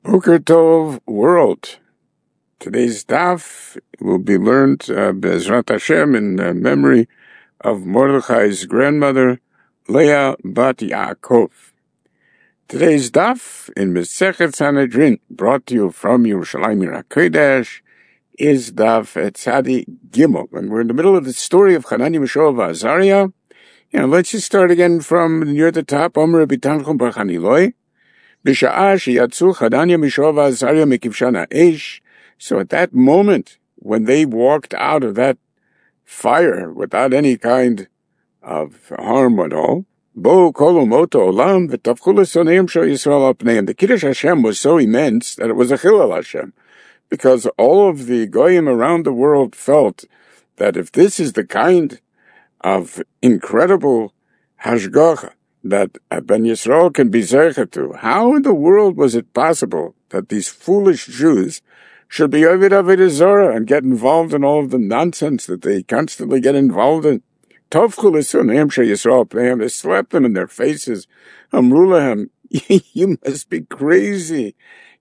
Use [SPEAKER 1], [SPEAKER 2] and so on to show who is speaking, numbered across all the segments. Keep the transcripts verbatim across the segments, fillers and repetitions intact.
[SPEAKER 1] Boker Tov world. Today's daf will be learned uh, Bezrat Hashem in uh, memory of Mordechai's grandmother, Leah Bat Yaakov. Today's daf in Mesechet Sanhedrin, brought to you from Yerushalayim Ir HaKodesh, is daf Tzadi Gimel. And we're in the middle of the story of Hananiah, Mishael, and Azariah. You know, let's just start again from near the top. Omer Bitanchum Bar Chaniloi. So at that moment, when they walked out of that fire without any kind of harm at all, the Kiddush Hashem was so immense that it was a Chilul Hashem, because all of the Goyim around the world felt that if this is the kind of incredible Hashgacha that Ben Yisrael can be zeicha to, how in the world was it possible that these foolish Jews should be Ovid Avodah Zarah and get involved in all of the nonsense that they constantly get involved in? They slapped them in their faces. Amru lahem, you must be crazy.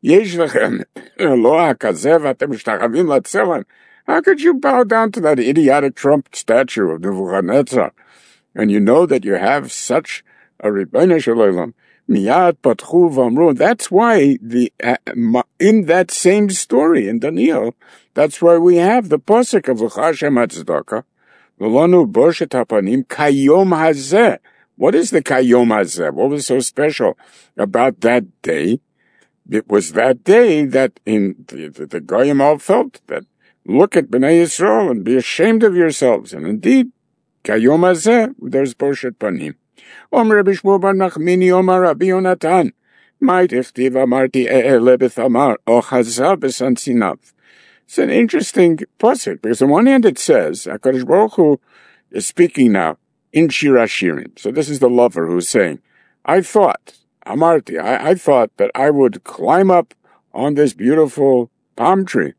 [SPEAKER 1] How could you bow down to that idiotic Trump statue of Nebuchadnezzar? And you know that you have such a Rebbeinu Shalom, miyad patchu v'amru. That's why the uh, in that same story in Daniel, that's why we have the pasuk of L'chashem Hatzdaka, v'lanu boshet hapanim kayom hazeh. What is the kayom hazeh? What was so special about that day? It was that day that in the, the, the Goyim all felt that look at Bnei Yisrael and be ashamed of yourselves. And indeed, kayom hazeh, there's boshet panim. Om Rabbi Shmuel bar Nachmini Omar Rabbi Yonatan, Ma'it Ichtiv Amarti E'ele B'Thamar O Chazal B'Sansinav. It's an interesting pasuk, because on one hand it says, HaKadosh Baruch Hu is speaking now in Shir HaShirim. So this is the lover who's saying, I thought, Amarti, I, I thought that I would climb up on this beautiful palm tree.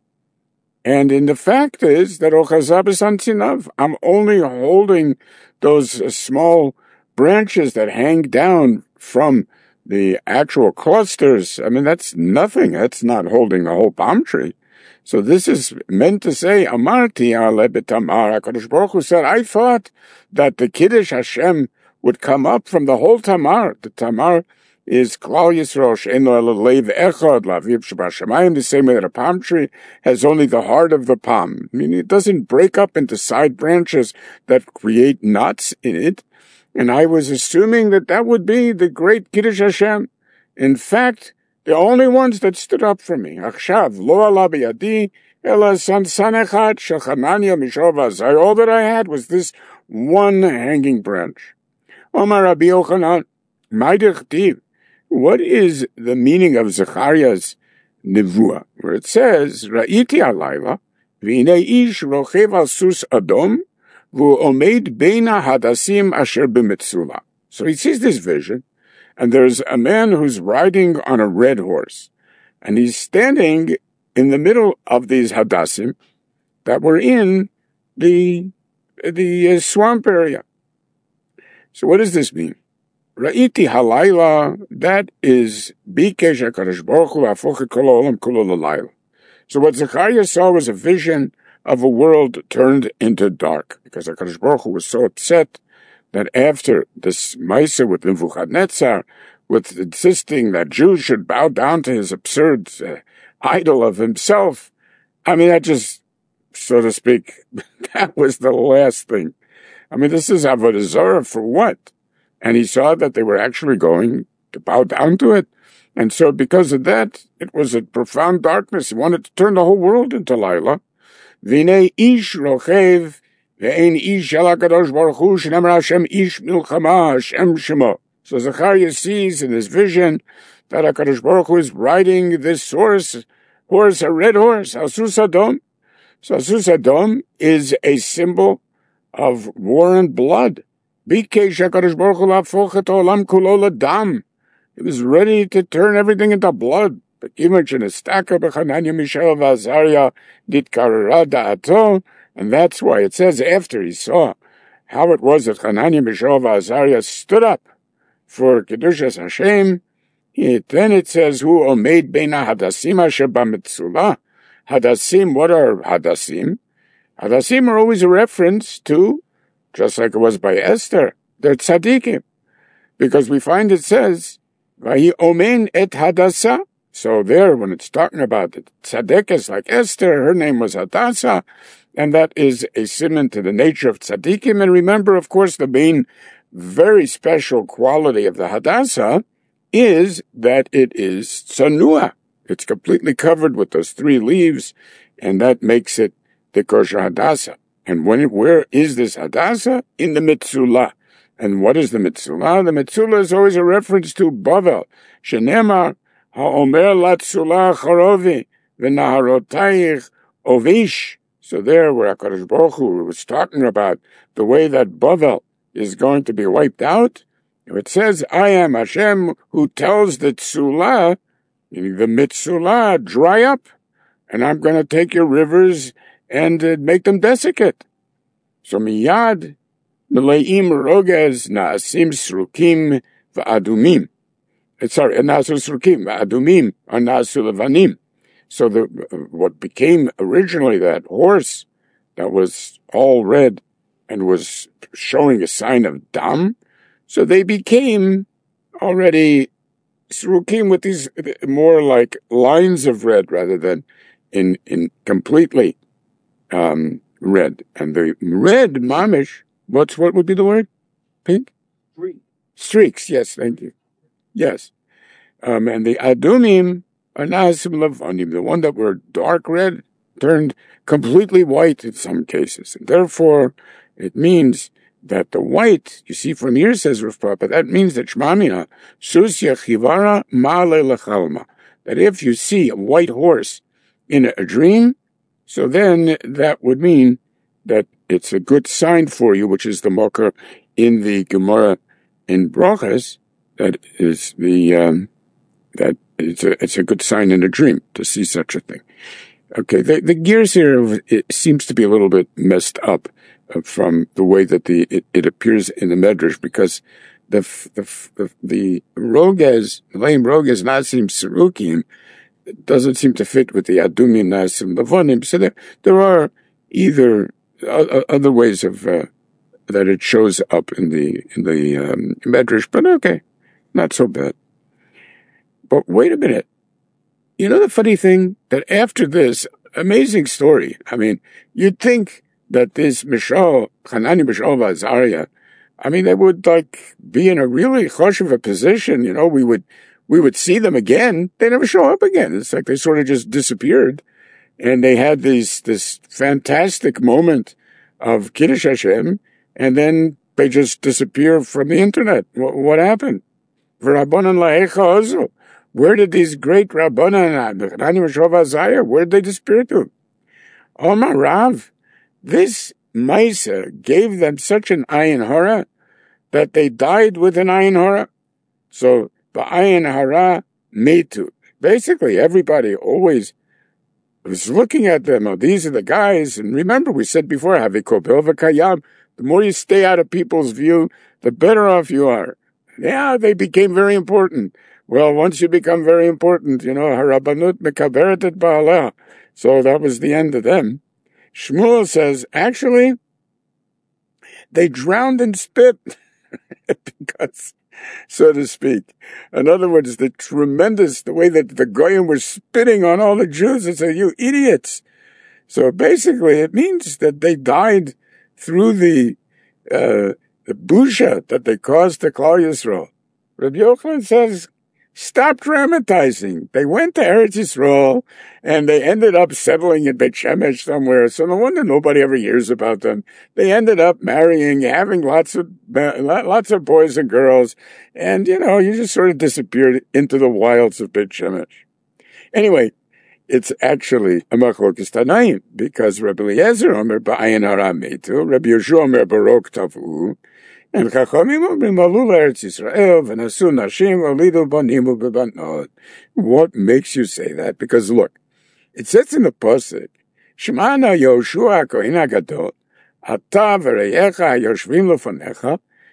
[SPEAKER 1] And in the fact is that O Chazal B'Sansinav, I'm only holding those uh, small branches that hang down from the actual clusters. I mean, that's nothing. That's not holding the whole palm tree. So this is meant to say, Amarti ale b'tamar. HaKadosh Baruch Hu said, I thought that the Kiddush Hashem would come up from the whole Tamar. The Tamar is Klal Yisrael, she'eno ela leiv echad, laviv shebashamayim, the same way that a palm tree has only the heart of the palm. I mean, it doesn't break up into side branches that create knots in it. And I was assuming that that would be the great Kiddush Hashem. In fact, the only ones that stood up for me, Achshav, lo ala b'yadi, ela sansan echad, shel Hananiah Mishael v'Azariah. All that I had was this one hanging branch. Omar Rabbi Yochanan, ma'idich tiv. What is the meaning of Zechariah's nevuah, where it says, Ra'iti alayla, v'inei ish rochev al sus adom, so he sees this vision, and there's a man who's riding on a red horse, and he's standing in the middle of these hadassim that were in the the uh, swamp area. So what does this mean? Ra'iti halayla, that is bikesh HaKadosh Baruch Hu ha'afoch kol ha'olam kulo l'layla. So what Zechariah saw was a vision of a world turned into dark, because HaKadosh Baruch Hu was so upset that after this Maisa with Nebuchadnezzar, with insisting that Jews should bow down to his absurd uh, idol of himself, I mean, that just, so to speak, that was the last thing. I mean, this is Avodah Zarah for what? And he saw that they were actually going to bow down to it. And so because of that, it was a profound darkness. He wanted to turn the whole world into Laila. V'nei ish rochev, ve'ein ish el HaKadosh Baruch Hu, shenemar Hashem ish milchama, Hashem shemo. So Zechariah sees in his vision that HaKadosh Baruch Hu is riding this horse, horse, a red horse, Asus Adom. So Asus Adom is a symbol of war and blood. Bikesh HaKadosh Baruch Hu la'afoch et ha'olam kulo l'dam. He was ready to turn everything into blood. And that's why it says after he saw how it was that Hananiah, Mishael, and Azariah stood up for Kedushas Hashem, It, then it says, Hu omeid beina hadassim asher b'metzulah. Hadassim, what are hadassim? Hadassim are always a reference to, just like it was by Esther, they're tzaddikim. Because we find it says, Vahi omen et hadassa. So there, when it's talking about the tzaddikas like Esther, her name was Hadassah, and that is a simon to the nature of tzaddikim. And remember, of course, the main very special quality of the Hadassah is that it is tsanua. It's completely covered with those three leaves, and that makes it the kosher Hadassah. And when it, where is this Hadassah? In the Metzulah. And what is the Metzulah? The Metzulah is always a reference to Bavel. Shenemar ha'omer latzulah charovi v'naharotayich ovish. So there, where HaKadosh Baruch Hu was talking about the way that Bavel is going to be wiped out, it says, I am Hashem who tells the Tzulah, meaning the Metzulah, dry up, and I'm going to take your rivers and uh, make them desiccate. So miyad meleim rogez naasim srukim v'adumim. Sorry, naasu srukim v'adumim or naasu levanim. So the uh, what became originally that horse that was all red and was showing a sign of dam, so they became already srukim with these more like lines of red rather than in in completely um, red. And the red mamish, what's what would be the word? Pink?
[SPEAKER 2] Streaks.
[SPEAKER 1] Streaks, yes, thank you. Yes. Um, and the adumim are nasim levanim, the one that were dark red turned completely white in some cases. And therefore, it means that the white, you see from here, says Rav Papa, that means that Shmamina, Susya Chivara Male Lechalma, that if you see a white horse in a, a dream, so then that would mean that it's a good sign for you, which is the Mokar in the Gemara in Brachas, that is the, um, that it's a, it's a good sign in a dream to see such a thing. Okay, the, the gears here, it seems to be a little bit messed up from the way that the it, it appears in the Medrash, because the the the, the Rogez, the lame Rogez Nasim Serukim doesn't seem to fit with the Adumim Nasim Levanim. So there there are either uh, other ways of uh, that it shows up in the in the um, Medrash, but okay, not so bad. But wait a minute, you know the funny thing that after this amazing story, I mean, you'd think that this Mishal, Hanani Mishal Vazariah, I mean, they would like be in a really choshev position. You know, we would we would see them again. They never show up again. It's like they sort of just disappeared, and they had these this fantastic moment of Kiddush Hashem, and then they just disappear from the internet. What, what happened? V'Rabbanan la'echa ozu. Where did these great Rabbanan, Hanani Mishal Vazariah, where did they disappear to? Omar Rav. This Maisa gave them such an ayin hara that they died with an ayin hara. So the ayin hara metu. Basically, everybody always was looking at them. Oh, these are the guys. And remember, we said before, havikobel v'kayam. The more you stay out of people's view, the better off you are. Yeah, they became very important. Well, once you become very important, you know, harabanut mekaberet et ba'aleh. So that was the end of them. Shmuel says, actually, they drowned in spit, because, so to speak. In other words, the tremendous, the way that the Goyim were spitting on all the Jews, and say, you idiots. So basically, it means that they died through the, uh, the busha that they caused to Klal Yisrael. Rabbi Yochanan says, stop dramatizing. They went to Eretz Yisrael, and they ended up settling in Beit Shemesh somewhere. So no wonder nobody ever hears about them. They ended up marrying, having lots of lots of boys and girls, and you know, you just sort of disappeared into the wilds of Beit Shemesh. Anyway, it's actually a machlokes Tanaim, because Rabbi Eliezer Omer ba'ayin hara metu, Rabbi Yehoshua Omer barok tavu. And Chachamim omrim alu l'Eretz Yisrael v'nasu nashim v'olidu banim u'bebanot. What makes you say that? Because look, it says in the pasuk, Shema na Yehoshua kohen hagadol, ata v'reyecha yoshvim lefanecha,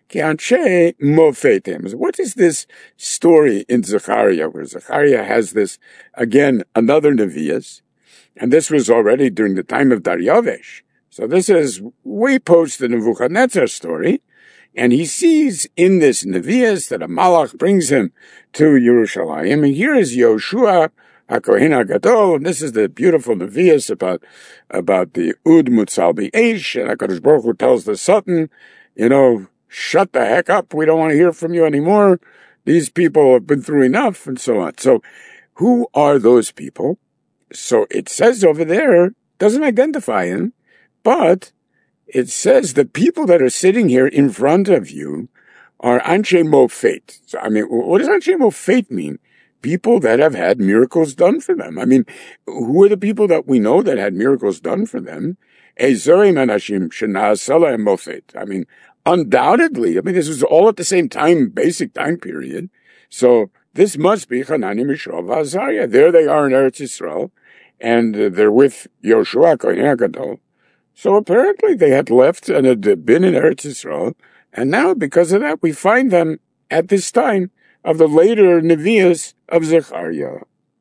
[SPEAKER 1] Ki'anshe mofetim. What is this story in Zechariah, where Zechariah has this, again, another Nevi'us, and this was already during the time of Daryavesh. So this is way post the Nebuchadnezzar story, and he sees in this Nevi'us that a Malach brings him to Yerushalayim, and here is Yoshua HaKohen HaGadol, and this is the beautiful Nevi'us about, about the Ud Mutzal B'Eish, and HaKadosh Baruch Hu tells the Satan, you know, shut the heck up, we don't want to hear from you anymore, these people have been through enough, and so on. So, who are those people? So it says over there, doesn't identify him, but it says the people that are sitting here in front of you are Anshe Mofet. So, I mean, what does Anshe Mofet mean? People that have had miracles done for them. I mean, who are the people that we know that had miracles done for them? Ezorim Anashim Shena'asala and Mofet. I mean, undoubtedly, I mean, this was all at the same time, basic time period. So this must be Hanani, Mishael, Azariah. There they are in Eretz Yisrael, and they're with Yoshua Kohen HaGadol. So apparently they had left and had been in Eretz Yisrael, and now because of that we find them at this time of the later Nevi'us of Zechariah.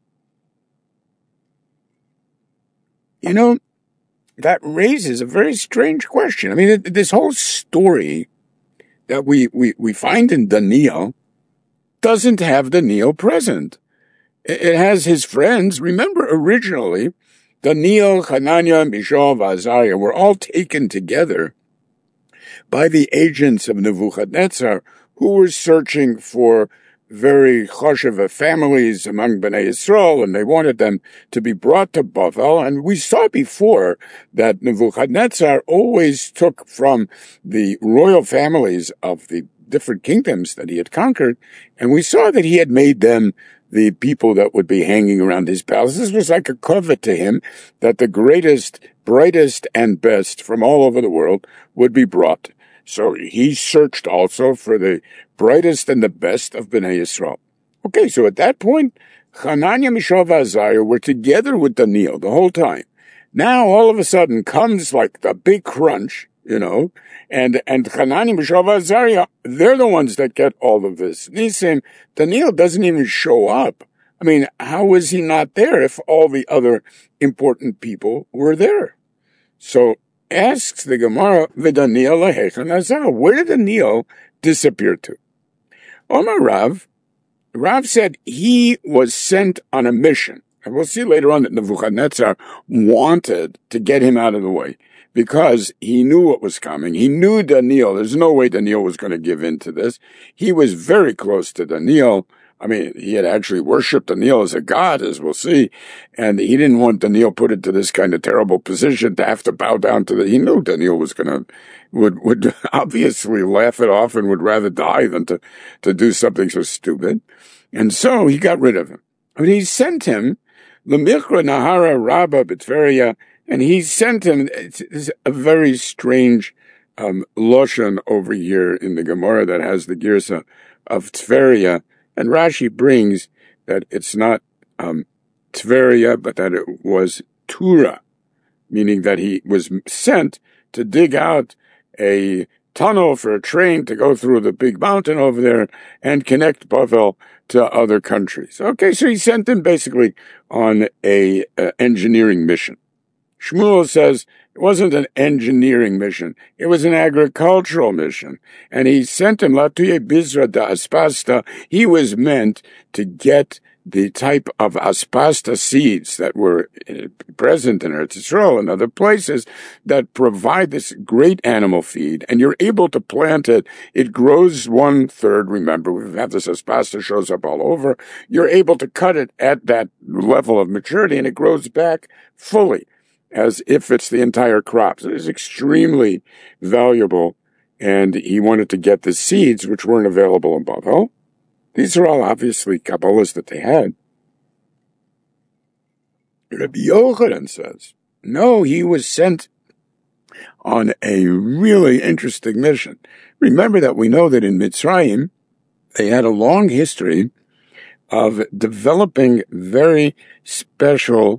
[SPEAKER 1] You know, that raises a very strange question. I mean, this whole story that we, we, we find in Daniel doesn't have Daniel present. It has his friends. Remember, originally, Daniel, Hananiah, Mishael, Azariah were all taken together by the agents of Nebuchadnezzar who were searching for very choshev families among Bnei Yisrael, and they wanted them to be brought to Bavel. And we saw before that Nebuchadnezzar always took from the royal families of the different kingdoms that he had conquered, and we saw that he had made them the people that would be hanging around his palace. This was like a covet to him that the greatest, brightest, and best from all over the world would be brought. So he searched also for the brightest and the best of Bnei Yisrael. Okay, so at that point, Hananiah, Mishael, and Azariah were together with Daniel the whole time. Now, all of a sudden, comes like the big crunch, you know, and, and Hananiah, Mishael, and Azariah, they're the ones that get all of this. And he's saying, Daniel doesn't even show up. I mean, how is he not there if all the other important people were there? So, asks the Gemara, V'Daniel lahechan azal. Where did Daniel disappear to? Omar Rav, Rav said he was sent on a mission. And we'll see later on that Nebuchadnezzar wanted to get him out of the way because he knew what was coming. He knew Daniel. There's no way Daniel was going to give in to this. He was very close to Daniel. I mean, he had actually worshipped Daniel as a god, as we'll see, and he didn't want Daniel put into this kind of terrible position to have to bow down to the, he knew Daniel was going to, would, would obviously laugh it off and would rather die than to, to do something so stupid. And so he got rid of him. But he sent him, L'michra Nahara Rabba B'Tveria, and he sent him, it's, it's a very strange, um, Loshan over here in the Gemara that has the Girsa of Tveria. And Rashi brings that it's not um, Tveria, but that it was Tura, meaning that he was sent to dig out a tunnel for a train to go through the big mountain over there and connect Bavel to other countries. Okay, so he sent him basically on a uh, engineering mission. Shmuel says it wasn't an engineering mission. It was an agricultural mission. And he sent him, Latuye Bizra da Aspasta. He was meant to get the type of Aspasta seeds that were present in Eretz Yisrael and other places that provide this great animal feed. And you're able to plant it. It grows one third. Remember, we've had this Aspasta shows up all over. You're able to cut it at that level of maturity and it grows back fully, as if it's the entire crop. So it's extremely valuable, and he wanted to get the seeds, which weren't available in Bavel. These are all obviously Kabbalahs that they had. Rabbi Yochanan says, no, he was sent on a really interesting mission. Remember that we know that in Mitzrayim, they had a long history of developing very special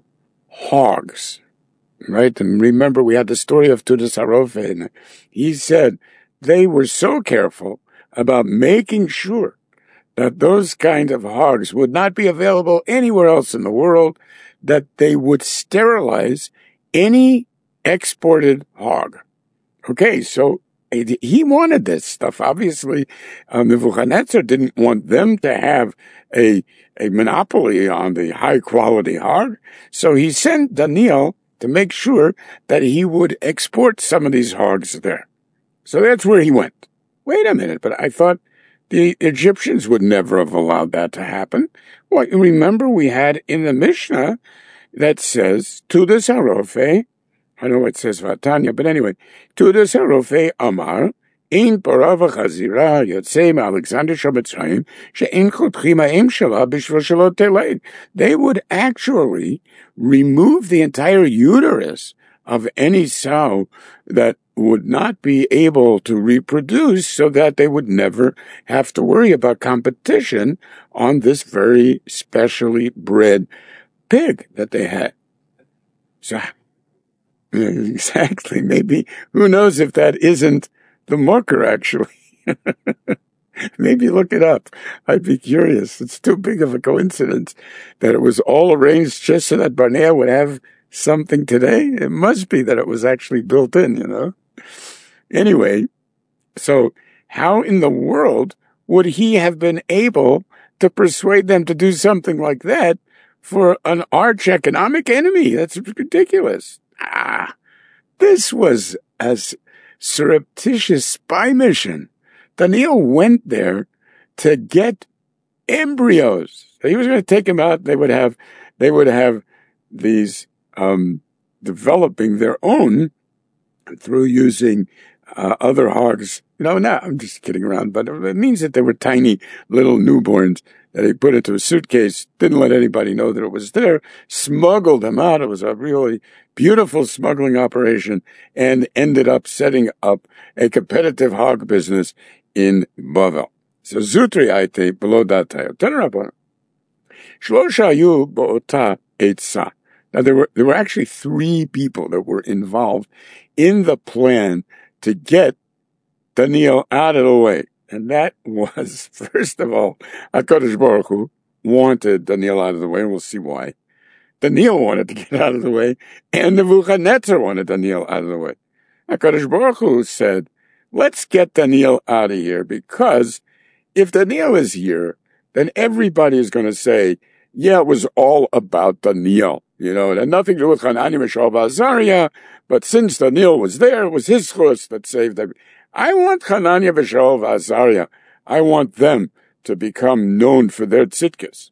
[SPEAKER 1] hogs. Right? And remember, we had the story of Tudas Harofe, and he said they were so careful about making sure that those kind of hogs would not be available anywhere else in the world, that they would sterilize any exported hog. Okay, so he wanted this stuff. Obviously, um, Nebuchadnezzar didn't want them to have a, a monopoly on the high-quality hog, so he sent Daniel to make sure that he would export some of these hogs there. So that's where he went. Wait a minute, but I thought the Egyptians would never have allowed that to happen. Well, you remember we had in the Mishnah that says, Tudas Harofe, I know it says Vatanya, but anyway, Tudas Harofe Amar, Ein Parah v'chazira yotzei ma'Alexander Shemitzrayim, she'ein chotchim ha'em shela b'shvil shelo teleid. They would actually remove the entire uterus of any sow that would not be able to reproduce, so that they would never have to worry about competition on this very specially bred pig that they had. So, exactly, maybe, who knows if that isn't the marker, actually. Maybe look it up. I'd be curious. It's too big of a coincidence that it was all arranged just so that Barnea would have something today. It must be that it was actually built in, you know. Anyway, so how in the world would he have been able to persuade them to do something like that for an arch economic enemy? That's ridiculous. Ah, this was a surreptitious spy mission. Daniel went there to get embryos. So he was going to take them out. They would have, they would have these um, developing their own through using uh, other hogs. You know, no, I'm just kidding around, but it means that they were tiny little newborns that he put into a suitcase, didn't let anybody know that it was there, smuggled them out. It was a really beautiful smuggling operation, and ended up setting up a competitive hog business in Bavel. So Zutri Aite below that time. Tenarabon. Shlosha yu bo'ota etza. Now there were there were actually three people that were involved in the plan to get Daniel out of the way. And that was, first of all, HaKadosh Baruch Hu wanted Daniel out of the way, and we'll see why. Daniel wanted to get out of the way, and Nebuchadnezzar wanted Daniel out of the way. HaKadosh Baruch Hu said, let's get Daniel out of here, because if Daniel is here, then everybody is going to say, yeah, it was all about Daniel. You know, it had nothing to do with Hanani, Mishael, Azariah, but since Daniel was there, it was his chus that saved them. I want Hananiah, Mishael, Azariah. I want them to become known for their tzidkes.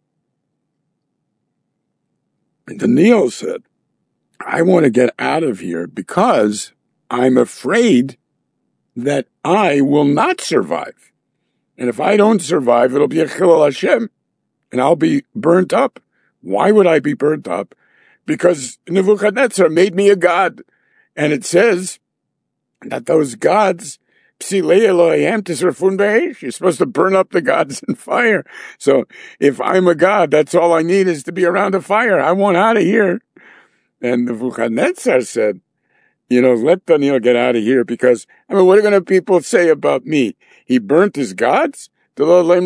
[SPEAKER 1] And Daniel said, I want to get out of here because I'm afraid that I will not survive. And if I don't survive, it'll be a chilul Hashem, and I'll be burnt up. Why would I be burnt up? Because Nebuchadnezzar made me a god. And it says that those gods, Psilei Elohim tisrafun be'esh, you're supposed to burn up the gods in fire. So if I'm a god, that's all I need is to be around a fire. I want out of here. And Nebuchadnezzar said, you know, let Daniel get out of here, because, I mean, what are going to people say about me? He burnt his gods? He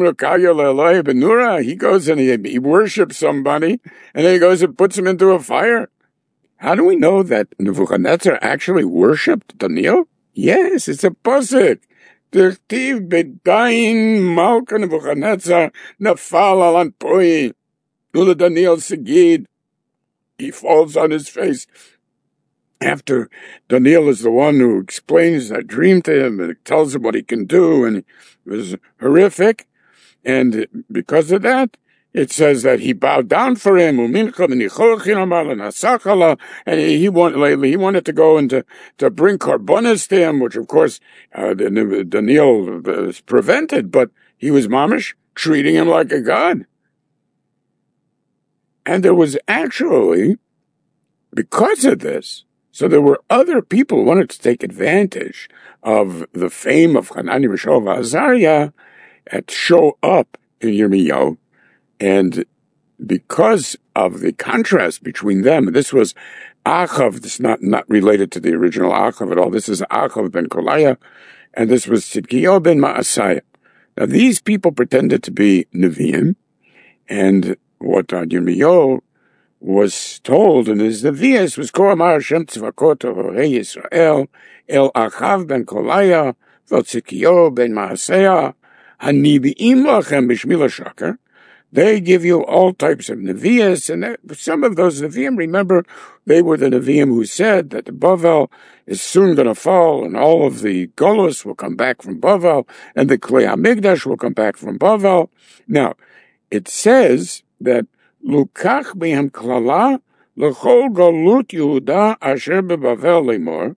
[SPEAKER 1] goes and he, he worships somebody, and then he goes and puts him into a fire. How do we know that Nebuchadnezzar actually worshipped Daniel? Yes, it's a pasuk. Dirtiv bedain malka Nebuchadnezzar nafal al anpoi. Ula Daniel Segid. He falls on his face. After Daniel is the one who explains that dream to him and tells him what he can do, and it was horrific. And because of that, it says that he bowed down for him, and he, he wanted he wanted to go and to, to bring korbanos to him, which of course uh, Daniel was prevented, but he was mamish treating him like a god. And there was actually, because of this, so there were other people who wanted to take advantage of the fame of Hanani, Mishael, Azariah and show up in Yirmiyahu. And because of the contrast between them, this was Achav, this is not, not related to the original Achav at all. This is Achav ben Kolaya, and this was Tzidkiyahu ben Maaseiah. Now, these people pretended to be Nevi'im, and what Yirmiyahu was told in his Nevi'us was, Ko amar Hashem tzvakot Elohei Yisrael, El Achav ben Kolaya, Vel Tzidkiyahu ben Maaseiah, Hanibi'im lachem b'shmi l'shaker. They give you all types of Nevi'us, and some of those Nevi'im, remember, they were the Nevi'im who said that the Bavel is soon going to fall, and all of the Golos will come back from Bavel, and the Klei HaMikdash will come back from Bavel. Now, it says that Lukach behem klala l'chol galut Yehuda asher beBavel lemor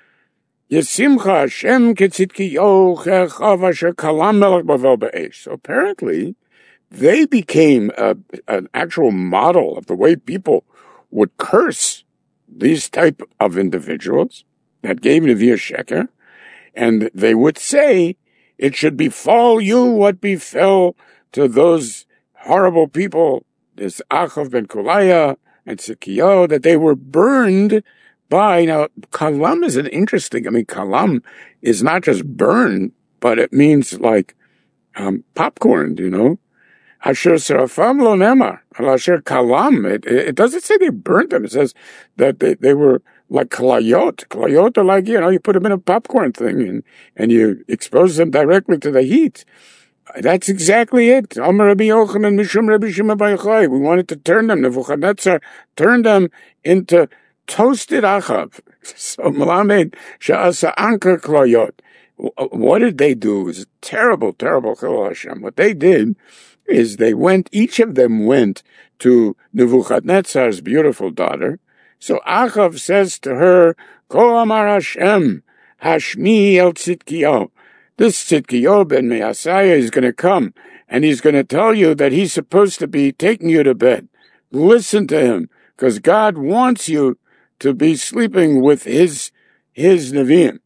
[SPEAKER 1] Yesimcha Hashem ketzidkiyahu chechav asher kalam melech Bavel be'esh. So apparently, they became a, an actual model of the way people would curse these type of individuals that gave Nevi'ah Sheker, and they would say, it should befall you what befell to those horrible people, this Achav ben Kolaya and Tzidkiyahu, that they were burned by. Now, kalam is an interesting, I mean, kalam is not just burned, but it means like um, popcorn, you know. Asher serafam lo nemar, asher kalam. It, it doesn't say they burnt them. It says that they, they were like kalayot. Kalayot are like, you know, you put them in a popcorn thing and, and you expose them directly to the heat. That's exactly it. Amar Rabbi Yochanan mishum Rabbi Shimon bar Yochai. We wanted to turn them. Nebuchadnezzar turned them into toasted achav. So Malamed sha'asa anker kalayot. What did they do? It was a terrible, terrible chilul Hashem. What they did is they went, each of them went to Nebuchadnezzar's beautiful daughter. So Achav says to her, Ko amar Hashem, Hashmi el Tzidkiyahu. This Tzidkiyahu ben Maaseiah is going to come, and he's going to tell you that he's supposed to be taking you to bed. Listen to him, because God wants you to be sleeping with his, his Nevi'im.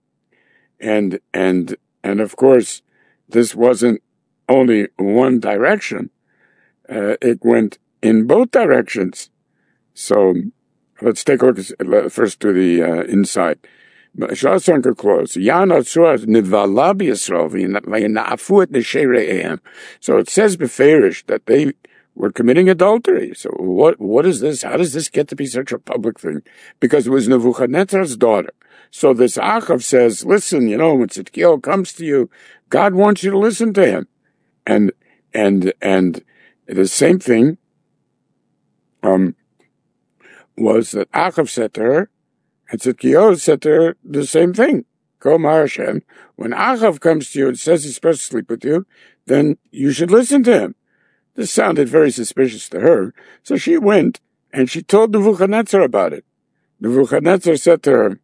[SPEAKER 1] And, and, and of course, this wasn't only one direction. Uh, it went in both directions. So let's take a look first to the uh, inside. Shasanka close. So it says beferish that they were committing adultery. So what what is this? How does this get to be such a public thing? Because it was Nebuchadnezzar's daughter. So this Achav says, listen, you know, when Tzidkiyahu comes to you, God wants you to listen to him. And, and, and the same thing, um, was that Achav said to her, and Tzidkiyahu said to her the same thing. Ko amar Hashem, when Achav comes to you and says he's supposed to sleep with you, then you should listen to him. This sounded very suspicious to her. So she went and she told Nebuchadnezzar about it. Nebuchadnezzar said to her,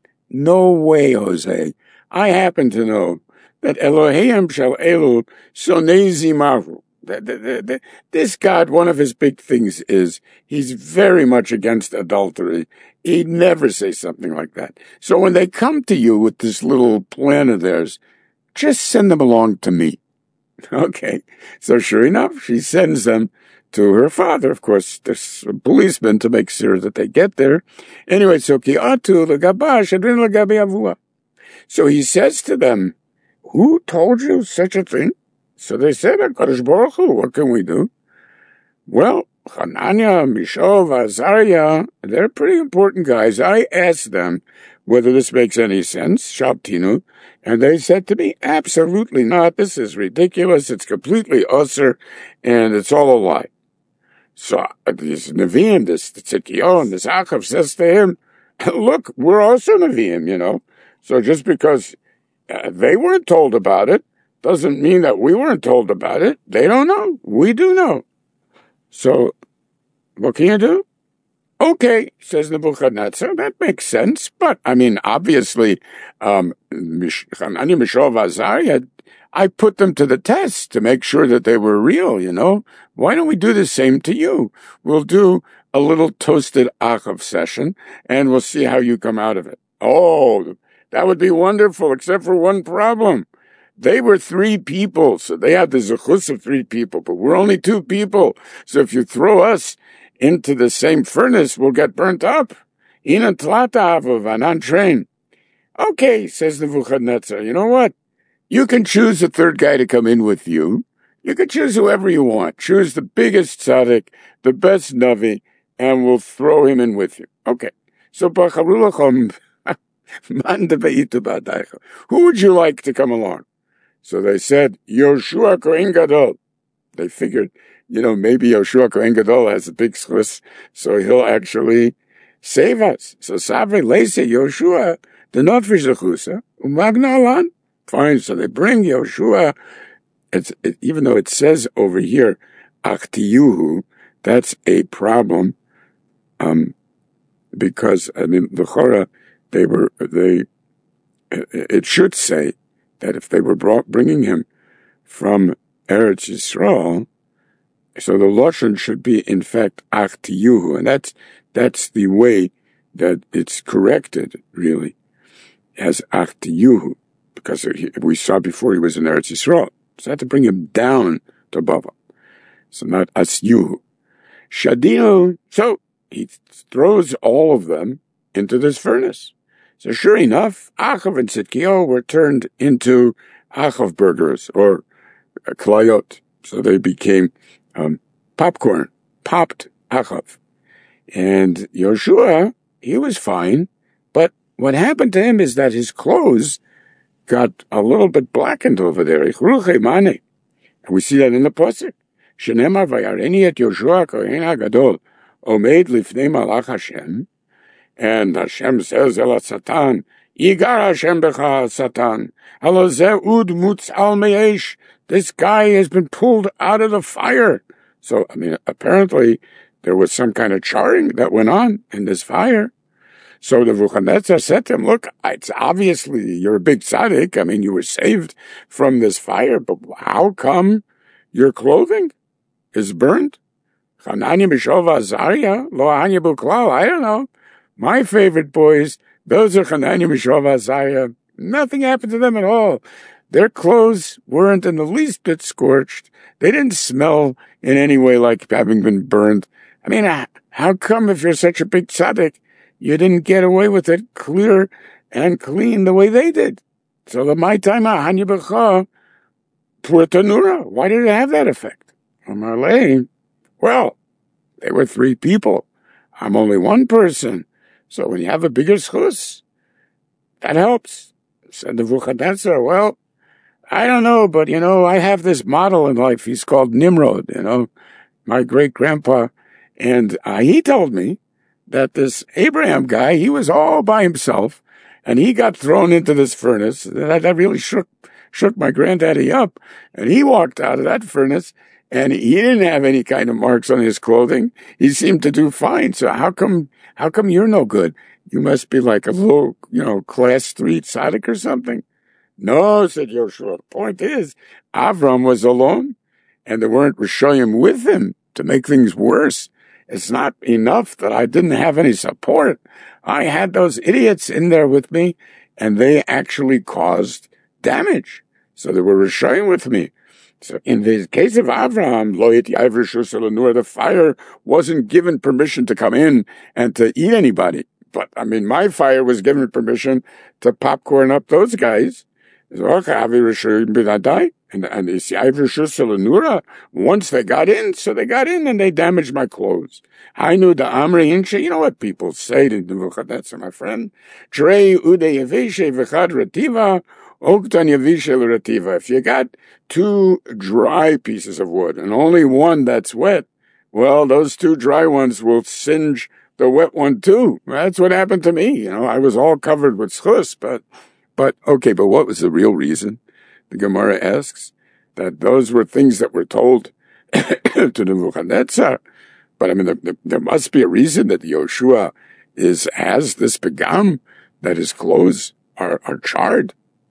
[SPEAKER 1] no way, Jose. I happen to know that Elohim shall elu sonei zimaru. This God, one of his big things is he's very much against adultery. He'd never say something like that. So when they come to you with this little plan of theirs, just send them along to me. Okay. So sure enough, she sends them to her father. Of course, there's a policeman to make sure that they get there. Anyway, so ki atu l'gaba shadrin l'gabi avua. So he says to them, who told you such a thing? So they said, HaKadosh Baruch Hu, what can we do? Well, Hananiah, Mishael, Azariah, they're pretty important guys. I asked them whether this makes any sense, Shabtinu, and they said to me, absolutely not. This is ridiculous. It's completely usher, and it's all a lie. So this Nevi'im, this Tzidkiyahu, and this Achav says to him, look, we're also Nevi'im, you know. So just because uh, they weren't told about it, doesn't mean that we weren't told about it. They don't know. We do know. So, what can you do? Okay, says Nebuchadnezzar, that makes sense. But, I mean, obviously, um, Hananiah, Mishael, Azariah, I put them to the test to make sure that they were real, you know. Why don't we do the same to you? We'll do a little toasted Achav session, and we'll see how you come out of it. Oh, that would be wonderful, except for one problem. They were three people, so they had the zechus of three people, but we're only two people. So if you throw us into the same furnace, we'll get burnt up. Inan tlata avav anan train. Okay, says Nebuchadnezzar, you know what? You can choose a third guy to come in with you. You can choose whoever you want. Choose the biggest tzaddik, the best navi, and we'll throw him in with you. Okay. So, who would you like to come along? So they said, Yoshua Kohen Gadol. They figured, you know, maybe Yoshua Kohen Gadol has a big schus, so he'll actually save us. So Savri Lese Yoshua, the not Vishachusa, Umagnalan. Fine, so they bring Yoshua. It's, it, even though it says over here, Achtiyuhu, that's a problem, um, because, I mean, the Chora, they were, they, it should say that if they were brought, bringing him from Eretz Yisrael, so the Lashon should be, in fact, Achtiyuhu, and that's, that's the way that it's corrected, really, as Achtiyuhu, because we saw before he was in Eretz Yisrael. So I had to bring him down to Bava. So not Asyuhu. Shadino, so he throws all of them into this furnace. So sure enough, Achav and Tzidkiyahu were turned into Achav burgers, or uh, klayot. So they became um, popcorn, popped Achav. And Yoshua, he was fine, but what happened to him is that his clothes got a little bit blackened over there. And we see that in the pasuk. Shenemar vayareni et Yoshua Kohen HaGadol omed lifnei malach Hashem. And Hashem says, Ela Satan, Yigar Hashem becha Satan. Halo zeh ud mutz al me'esh. This guy has been pulled out of the fire. So, I mean, apparently there was some kind of charring that went on in this fire. So the Nebuchadnezzar said to him, look, it's obviously you're a big tzaddik. I mean, you were saved from this fire, but how come your clothing is burned? I don't know. My favorite boys, those are Hananiah, Mishael, Azariah. Nothing happened to them at all. Their clothes weren't in the least bit scorched. They didn't smell in any way like having been burned. I mean, how come if you're such a big tzaddik, you didn't get away with it clear and clean the way they did? So the my time, Hanya B'cha, Tanura, why did it have that effect? Amarle, well, they were three people. I'm only one person. So when you have a bigger schus, that helps. Said Nebuchadnezzar, well, I don't know, but, you know, I have this model in life. He's called Nimrod, you know, my great-grandpa. And uh, he told me that this Abraham guy, he was all by himself, and he got thrown into this furnace. That, that really shook, shook my granddaddy up. And he walked out of that furnace, and he didn't have any kind of marks on his clothing. He seemed to do fine. So how come, how come you're no good? You must be like a little, you know, class three tzaddik or something. No, said Yoshua. The point is, Avram was alone, and there weren't Rishoyim with him to make things worse. It's not enough that I didn't have any support. I had those idiots in there with me, and they actually caused damage. So there were Rishoyim with me. So in the case of Avraham, the fire wasn't given permission to come in and to eat anybody. But, I mean, my fire was given permission to popcorn up those guys. And, and once they got in, so they got in and they damaged my clothes. I knew the Amri Insha, you know what people say to Nebuchadnezzar, my friend? If you got two dry pieces of wood and only one that's wet, well, those two dry ones will singe the wet one too. That's what happened to me. You know, I was all covered with schus, but, but, okay, but what was the real reason? The Gemara asks that those were things that were told to Nebuchadnezzar. But I mean, there, there must be a reason that Yoshua is, has this pegam, that his clothes are, are charred.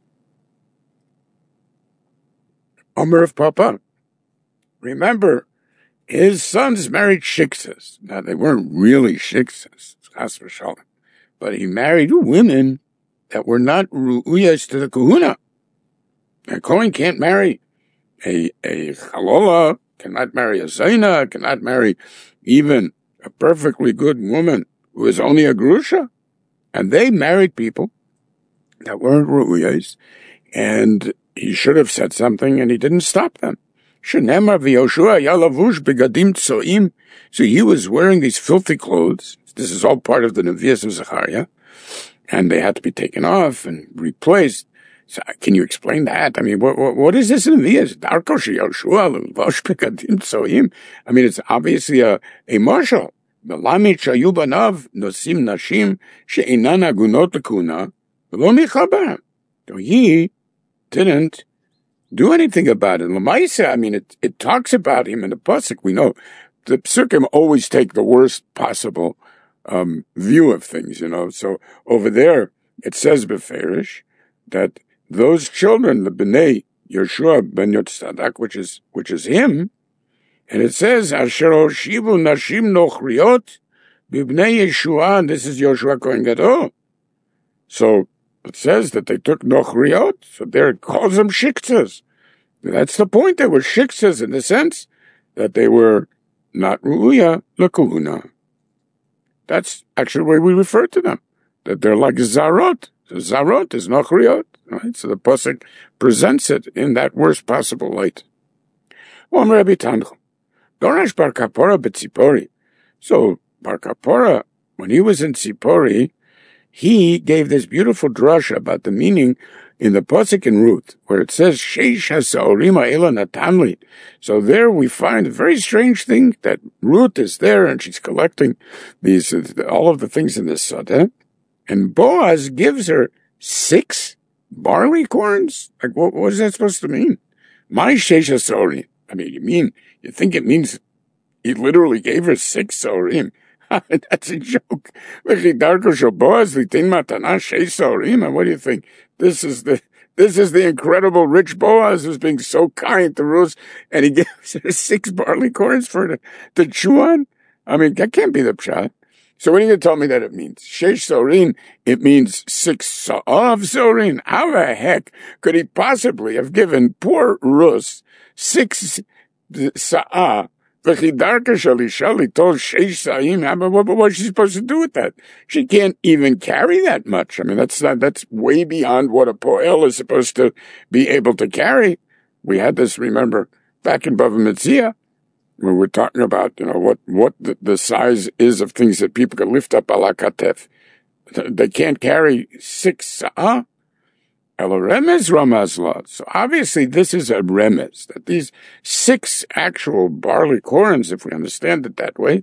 [SPEAKER 1] Omer of Papa, remember, his sons married shiksas. Now, they weren't really shiksas, but he married women that were not ru'uyas to the kahuna. A Kohen can't marry a, a chalola, cannot marry a zaina, cannot marry even a perfectly good woman who is only a grusha. And they married people that weren't ru'uyos, and he should have said something, and he didn't stop them. Shenemar v'Yoshua yalavush begadim tsoim. So he was wearing these filthy clothes. This is all part of the Nevi'as of Zechariah, and they had to be taken off and replaced. So can you explain that? I mean, what what, what is this in Nevi'as? Darko sheYoshua l'vash begadim tsoim. I mean, it's obviously a a marshal. Melamid shayu banav nosim nashim she'inan agunot lekuna v'lo michaber. So he didn't do anything about it. Lamaisa, I mean, it, it talks about him in the pasuk. We know the psukim always take the worst possible um, view of things, you know. So over there, it says beferish that those children, the Bnei Yeshua ben Yotzadak, which is which is him, and it says Asher Hoshivu Nashim Nochriot B'Bnei Yeshua, and this is Yoshua Kohen Gadol. So it says that they took Nochriot, so there it calls them Shiktzas. That's the point. They were Shiktzas in the sense that they were not Ru'uya L'Kuhuna. That's actually the way we refer to them, that they're like Zarot. So Zarot is Nochriot, right? So the Pasuk presents it in that worst possible light. Om Rabbi Tanchum, Dorash Bar Kapora b'Tzipori. So Bar Kapora, when he was in Tzipori, he gave this beautiful drasha about the meaning in the Pasuk in Ruth, where it says, Sheish ha'sa'orim ha'ela natanli. So there we find a very strange thing that Ruth is there and she's collecting these, all of the things in this Sadeh, and Boaz gives her six barley corns? Like, what, what is that supposed to mean? My Sheish ha'sa'orim. I mean, you mean, you think it means he literally gave her six sa'orim? That's a joke. And what do you think? This is the this is the incredible rich Boaz who's being so kind to Ruth, and he gives her six barley corns for her to, to chew on? I mean, that can't be the pshat. So what are you going to tell me that it means? Sheish sorin, it means six sa'av sorin. How the heck could he possibly have given poor Ruth six sa'ah? What was she supposed to do with that? She can't even carry that much. I mean, that's not, that's way beyond what a poel is supposed to be able to carry. We had this, remember, back in Bava Metzia, when we're talking about, you know, what, what the, the size is of things that people can lift up ala katef. They can't carry six, huh? El remez ramazla. So obviously this is a remez, that these six actual barley corns, if we understand it that way,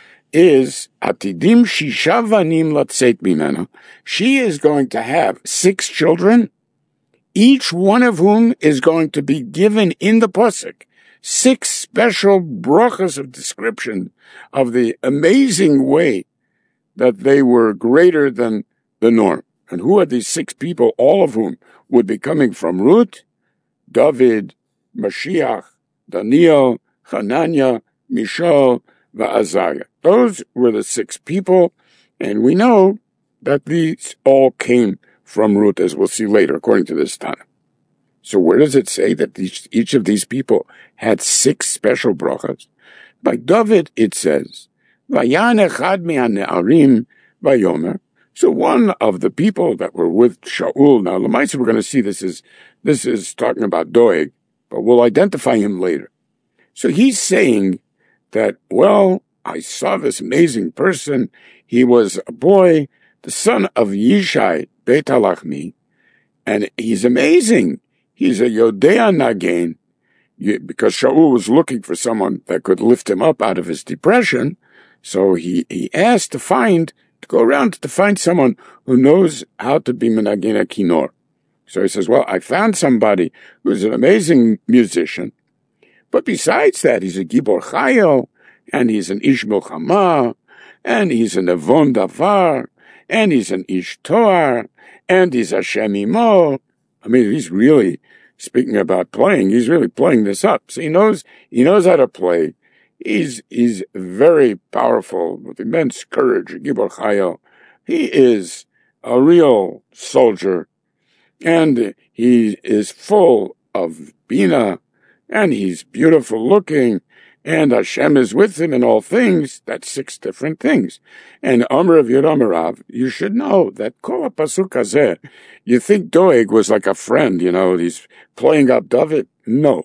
[SPEAKER 1] is atidim shisha vanim latzeit mimena. She is going to have six children, each one of whom is going to be given in the pasuk six special brachas of description of the amazing way that they were greater than the norm. And who are these six people, all of whom would be coming from Ruth? David, Mashiach, Daniel, Hananiah, Mishael, Va'azariah. Those were the six people, and we know that these all came from Ruth, as we'll see later, according to this Tana. So where does it say that each, each of these people had six special brachas? By David, it says, Vayan echad me'ane'arim vayomer. So one of the people that were with Shaul, now Lamaisa, we're going to see this is, this is talking about Doeg, but we'll identify him later. So he's saying that, well, I saw this amazing person. He was a boy, the son of Yishai Beit Halachmi, and he's amazing. He's a Yodea Nagain, because Shaul was looking for someone that could lift him up out of his depression. So he, he asked to find to go around to find someone who knows how to be Menagina Kinor. So he says, well, I found somebody who's an amazing musician, but besides that, he's a Gibor Chayil, and he's an Ish Milchama, and he's an Avon Davar, and he's an Ish Toar, and he's a Shem Imo. I mean, he's really, speaking about playing, he's really playing this up. So he knows, he knows how to play. He's, he's very powerful with immense courage, Gibor Chayil. He is a real soldier, and he is full of bina, and he's beautiful looking, and Hashem is with him in all things. That's six different things. And Amrav Yeramarav, you should know that Kol HaPasuk Hazeh, you think Doeg was like a friend, you know, he's playing up David. No.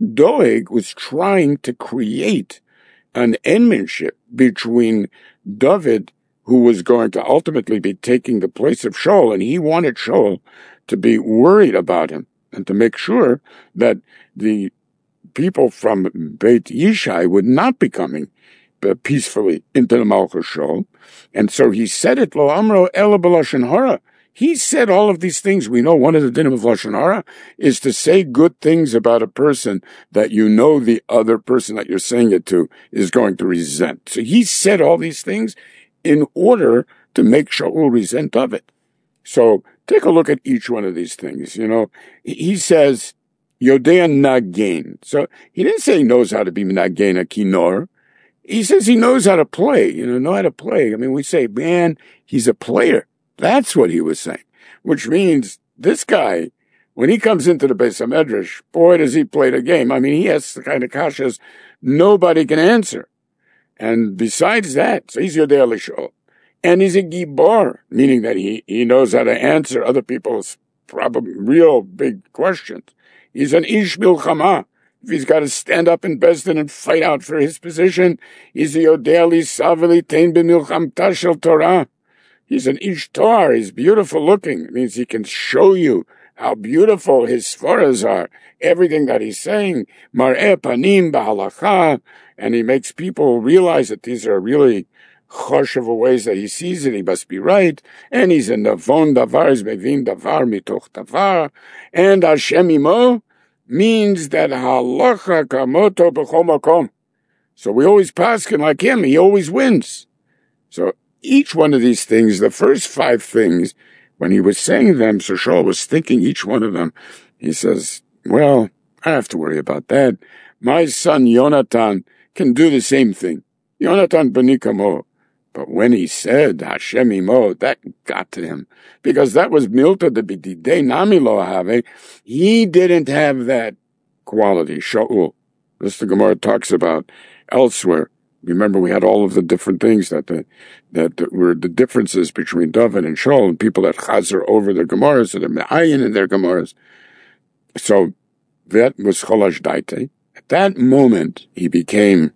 [SPEAKER 1] Doeg was trying to create an enmity between David, who was going to ultimately be taking the place of Shaul, and he wanted Shaul to be worried about him and to make sure that the people from Beit Yishai would not be coming peacefully into the Malchus Shaul. And so he said it, Lo Amro Ela B'Lashon Hara. He said all of these things. We know one of the dinim of Lashon Hara is to say good things about a person that you know the other person that you're saying it to is going to resent. So he said all these things in order to make Shaul resent of it. So take a look at each one of these things. You know, he says, Yodea Nagain. So he didn't say he knows how to be Nagain a Kinor. He says he knows how to play, you know, know how to play. I mean, we say, man, he's a player. That's what he was saying, which means this guy, when he comes into the Beis HaMedrash, boy, does he play the game. I mean, he has the kind of kashas nobody can answer. And besides that, so he's Yodea Lishol. And he's a Gibor, meaning that he, he knows how to answer other people's probably real big questions. He's an Ish Milchama. If he's got to stand up in Besdin and fight out for his position, he's a Yodea Lisaveli Tein B'Milchamta Shel Torah. He's an Ish Torah. He's beautiful looking. It means he can show you how beautiful his svaras are. Everything that he's saying, Mar'eh Panim B'Halacha, and he makes people realize that these are really choshev ways that he sees it. He must be right. And he's a Navon Davar, is Mevin Davar Mitoch Davar. And Hashem Imo means that Halacha Kamoto B'chol Makom. So we always paskin like him. He always wins. So each one of these things, the first five things, when he was saying them, so Shaul was thinking each one of them. He says, well, I have to worry about that. My son Yonatan can do the same thing. Yonatan b'ni kamo. But when he said Hashem imo, that got to him. Because that was Milta de b'didei nami lo have. He didn't have that quality, Shaul. This the Gemara talks about elsewhere. Remember, we had all of the different things that the, that the, were the differences between David and Shaul, and people that chazer over their Gemaras, or the me'ayin in their Gemaras. So that was Cholash Daite. At that moment, he became,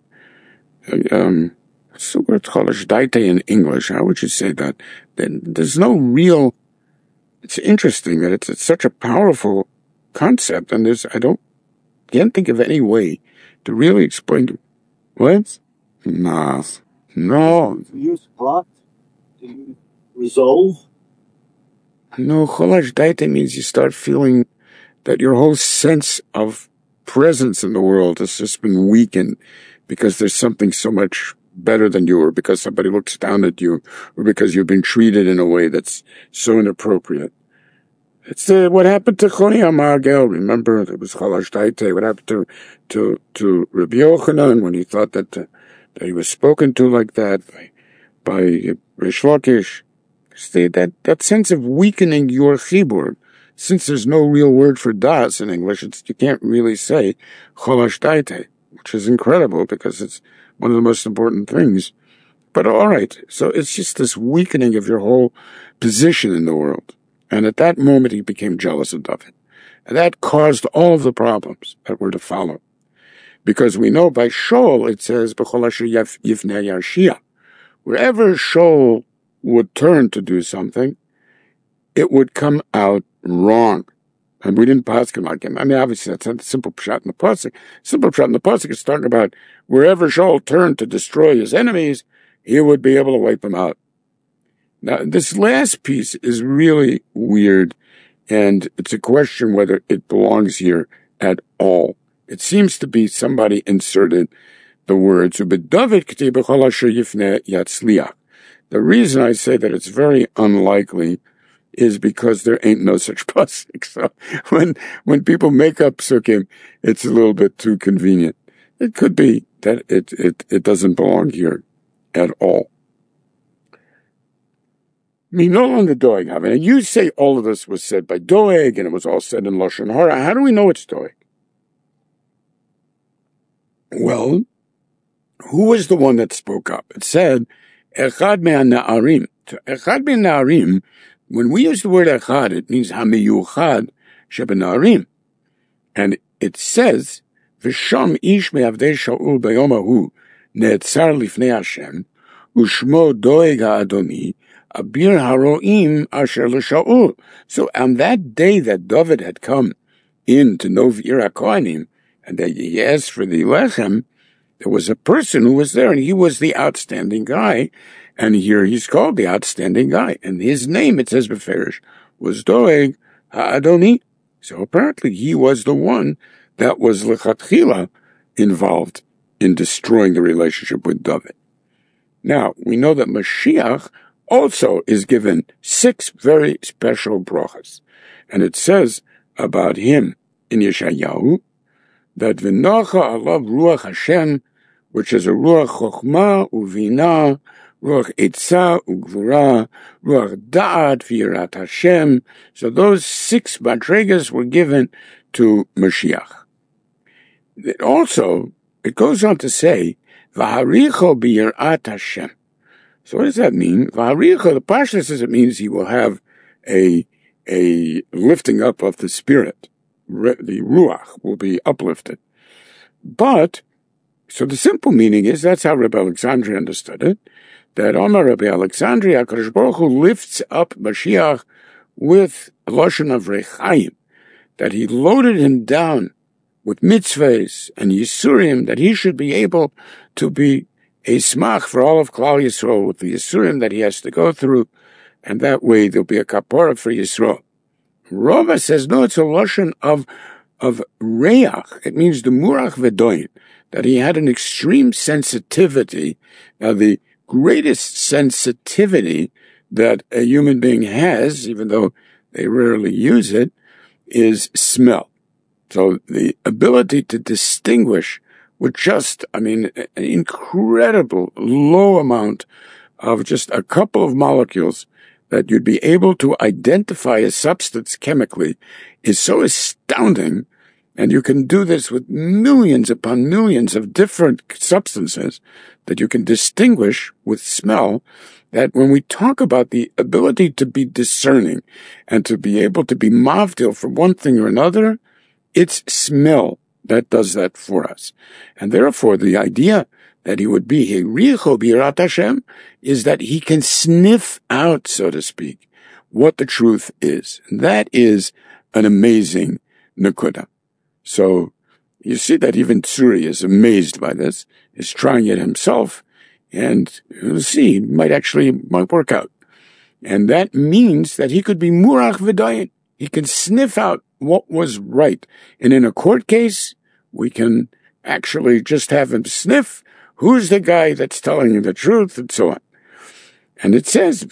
[SPEAKER 1] um, what's the word Cholash Daite in English? How would you say that? Then there's no real, it's interesting that it's, it's such a powerful concept, and there's, I don't, can't think of any way to really explain to, what? Nah, no.
[SPEAKER 2] Do you use plot? Do you resolve?
[SPEAKER 1] No, Cholash Daite means you start feeling that your whole sense of presence in the world has just been weakened because there's something so much better than you, or because somebody looks down at you, or because you've been treated in a way that's so inappropriate. It's uh, what happened to Choni HaMagel. Remember, it was Cholash Daite. What happened to to to Rabbi Yochanan when he thought that uh, that he was spoken to like that by by Rish Lakish? That that sense of weakening your chibur. Since there's no real word for das in English, it's, you can't really say Cholash Daite, which is incredible because it's one of the most important things. But all right, so it's just this weakening of your whole position in the world. And at that moment, he became jealous of David. And that caused all of the problems that were to follow. Because we know by Shaul, it says, wherever Shaul would turn to do something, it would come out wrong. And we didn't pass him like him. I mean, obviously, that's not a simple shot in the pasuk. Simple shot in the pasuk is talking about wherever Shaul turned to destroy his enemies, he would be able to wipe them out. Now, this last piece is really weird, and it's a question whether it belongs here at all. It seems to be somebody inserted the words, the reason I say that it's very unlikely is because there ain't no such pasuk. So when when people make up psukim, it's a little bit too convenient. It could be that it it, it doesn't belong here at all. Minol the Doeg, and you say all of this was said by Doeg, and it was all said in Lashon Hara. How do we know it's Doeg? Well, who was the one that spoke up? It said, Echad me'ana'arim. Echad me'ana'arim, when we use the word echad, it means hamiyuchad shebena'arim. And it says, V'sham ish me'avdei Shaul b'yom hahu ne'etzar lifnei Hashem, u'shmo doeg ha'adoni, abir haroim asher l'Shaul. So on that day that David had come in to Novir HaKohanim, and that he asked for the lechem, there was a person who was there, and he was the outstanding guy. And here he's called the outstanding guy. And his name, it says beferish, was Doeg HaAdoni. So apparently he was the one that was lechatchila involved in destroying the relationship with David. Now, we know that Mashiach also is given six very special brachas. And it says about him in Yeshayahu that v'nocha alav ruach Hashem, which is a ruach chokhmah uvina, ruach etzah ugvura, ruach da'at v'yirat Hashem. So those six madregas were given to Mashiach. It also, it goes on to say, v'haricho b'yirat Hashem. So what does that mean? V'haricho, the Pashto says it means he will have a, a lifting up of the spirit. The ruach will be uplifted. But, so the simple meaning is, that's how Rabbi Alexandria understood it, that Omar Rabbi Alexandria, HaKadosh Baruch Hu lifts up Mashiach with a lashon of rechaim, that he loaded him down with mitzvahs and yisurim, that he should be able to be a smach for all of Klal Yisrael with the yisurim that he has to go through, and that way there'll be a kapara for Yisrael. Rava says, no, it's a lashon of, of reach. It means the murach v'doin, that he had an extreme sensitivity. Now, the greatest sensitivity that a human being has, even though they rarely use it, is smell. So the ability to distinguish with just, I mean, an incredible low amount of just a couple of molecules that you'd be able to identify a substance chemically is so astounding. And you can do this with millions upon millions of different substances that you can distinguish with smell, that when we talk about the ability to be discerning and to be able to be mavdil from one thing or another, it's smell that does that for us. And therefore, the idea that he would be Hericho B'yirat Hashem is that he can sniff out, so to speak, what the truth is. And that is an amazing nekuda. So you see that even Tzuri is amazed by this, is trying it himself, and you'll see, it might actually might work out. And that means that he could be murach v'dayin. He can sniff out what was right. And in a court case, we can actually just have him sniff who's the guy that's telling you the truth, and so on. And it says,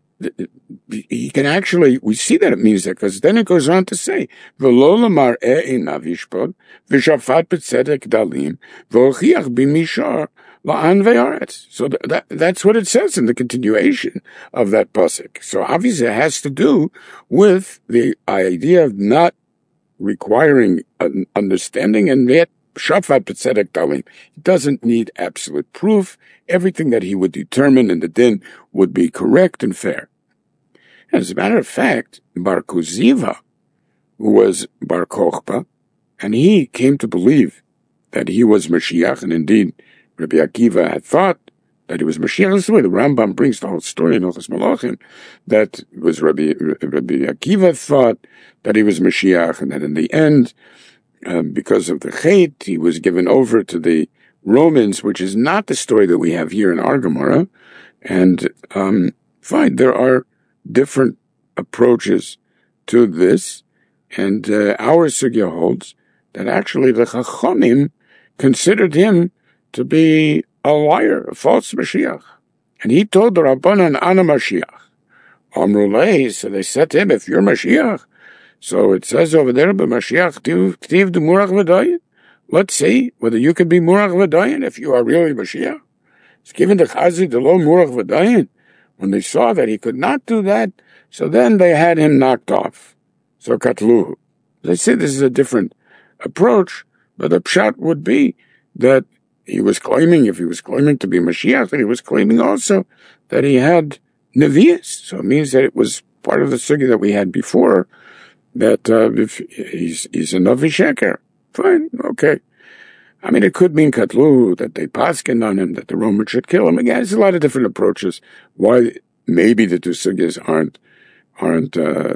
[SPEAKER 1] he can actually, we see that it means that, because then it goes on to say, V'lo lamar e'ina vishpod, v'shafat b'tzedek dalim, v'ochiach b'mishar la'an ve'aretz. So that, that's what it says in the continuation of that pasuk. So obviously it has to do with the idea of not requiring an understanding, and yet Shafat B'tzedek Dalim. He doesn't need absolute proof. Everything that he would determine in the din would be correct and fair. As a matter of fact, Bar Kuziva, who was Bar Kochba, and he came to believe that he was Mashiach, and indeed Rabbi Akiva had thought that he was Mashiach. This is the way the Rambam brings the whole story in Hilchos Malachim, that it was Rabbi, Rabbi Akiva thought that he was Mashiach, and that in the end, Um, because of the Chet, he was given over to the Romans, which is not the story that we have here in our Gemara. And um, fine, there are different approaches to this. And uh, our Sugya holds that actually the Chachamim considered him to be a liar, a false Mashiach. And he told the Rabbanan, Ana Mashiach. Amrulei, so they said to him, if you're Mashiach, so it says over there, but Mashiach k'tiv de murach v'dayin. Let's see whether you can be murach v'dayin if you are really Mashiach. It's given to Chazi the low murach v'dayin. When they saw that he could not do that, so then they had him knocked off. So katluhu. They say this is a different approach, but the pshat would be that he was claiming, if he was claiming to be Mashiach, that he was claiming also that he had Nevi'us. So it means that it was part of the sugya that we had before, that uh, if he's, he's a Navi Sheker. Fine, okay. I mean, it could mean Katlu, that they paskin on him, that the Romans should kill him. Again, there's a lot of different approaches why maybe the two sugyas aren't, aren't,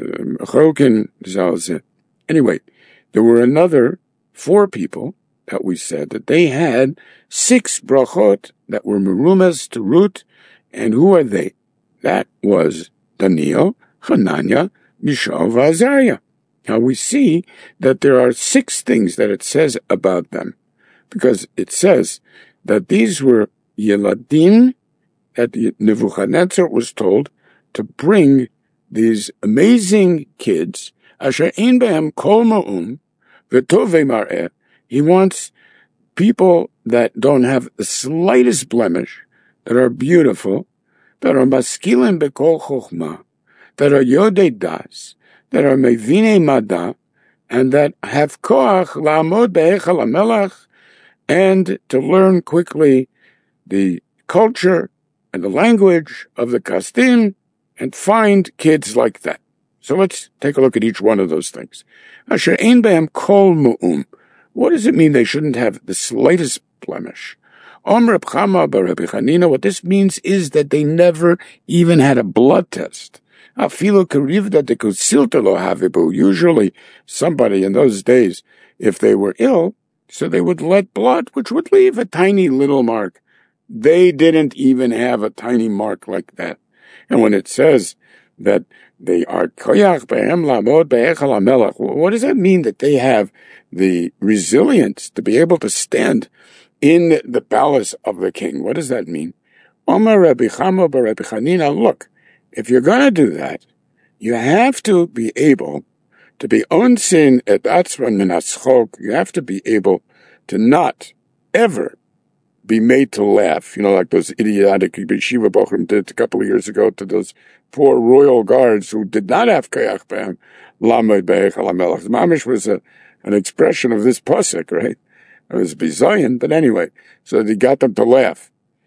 [SPEAKER 1] chokin, uh, anyway, there were another four people that we said that they had six brachot that were merumas to root, and who are they? That was Daniel, Hananiah, Mishael, Azariah. Now we see that there are six things that it says about them, because it says that these were Yeladim, that Nebuchadnezzar was told to bring these amazing kids, Asher ein behem kol ma'um, v'tovei mar'eh. He wants people that don't have the slightest blemish, that are beautiful, that are maskilim bekol chokhmah, that are yodei das, that are mevine mada, and that have koach la'amod be'echal hamelach, and to learn quickly the culture and the language of the Kasdim, and find kids like that. So let's take a look at each one of those things. Asher ein behem kol mu'um. What does it mean they shouldn't have the slightest blemish? Om Reb Chama bar Rabbi Chanina, what this means is that they never even had a blood test. Afilu karivda de kusilta lo havibu. Usually somebody in those days, if they were ill, so they would let blood, which would leave a tiny little mark. They didn't even have a tiny mark like that. And when it says that they are koyach behem lamod be'echal hamelach, what does that mean, that they have the resilience to be able to stand in the palace of the king? What does that mean? Omar Rabbi Chama bar Rabbi Chanina, look, if you're going to do that, you have to be able to be onsin et atzman min hatzchok. You have to be able to not ever be made to laugh, you know, like those idiotic yeshiva bochum did a couple of years ago to those poor royal guards who did not have kayach b'hem lamed be'echal hamelach. The mamish was a, an expression of this pasuk, right? It was bizayin, but anyway, so they got them to laugh.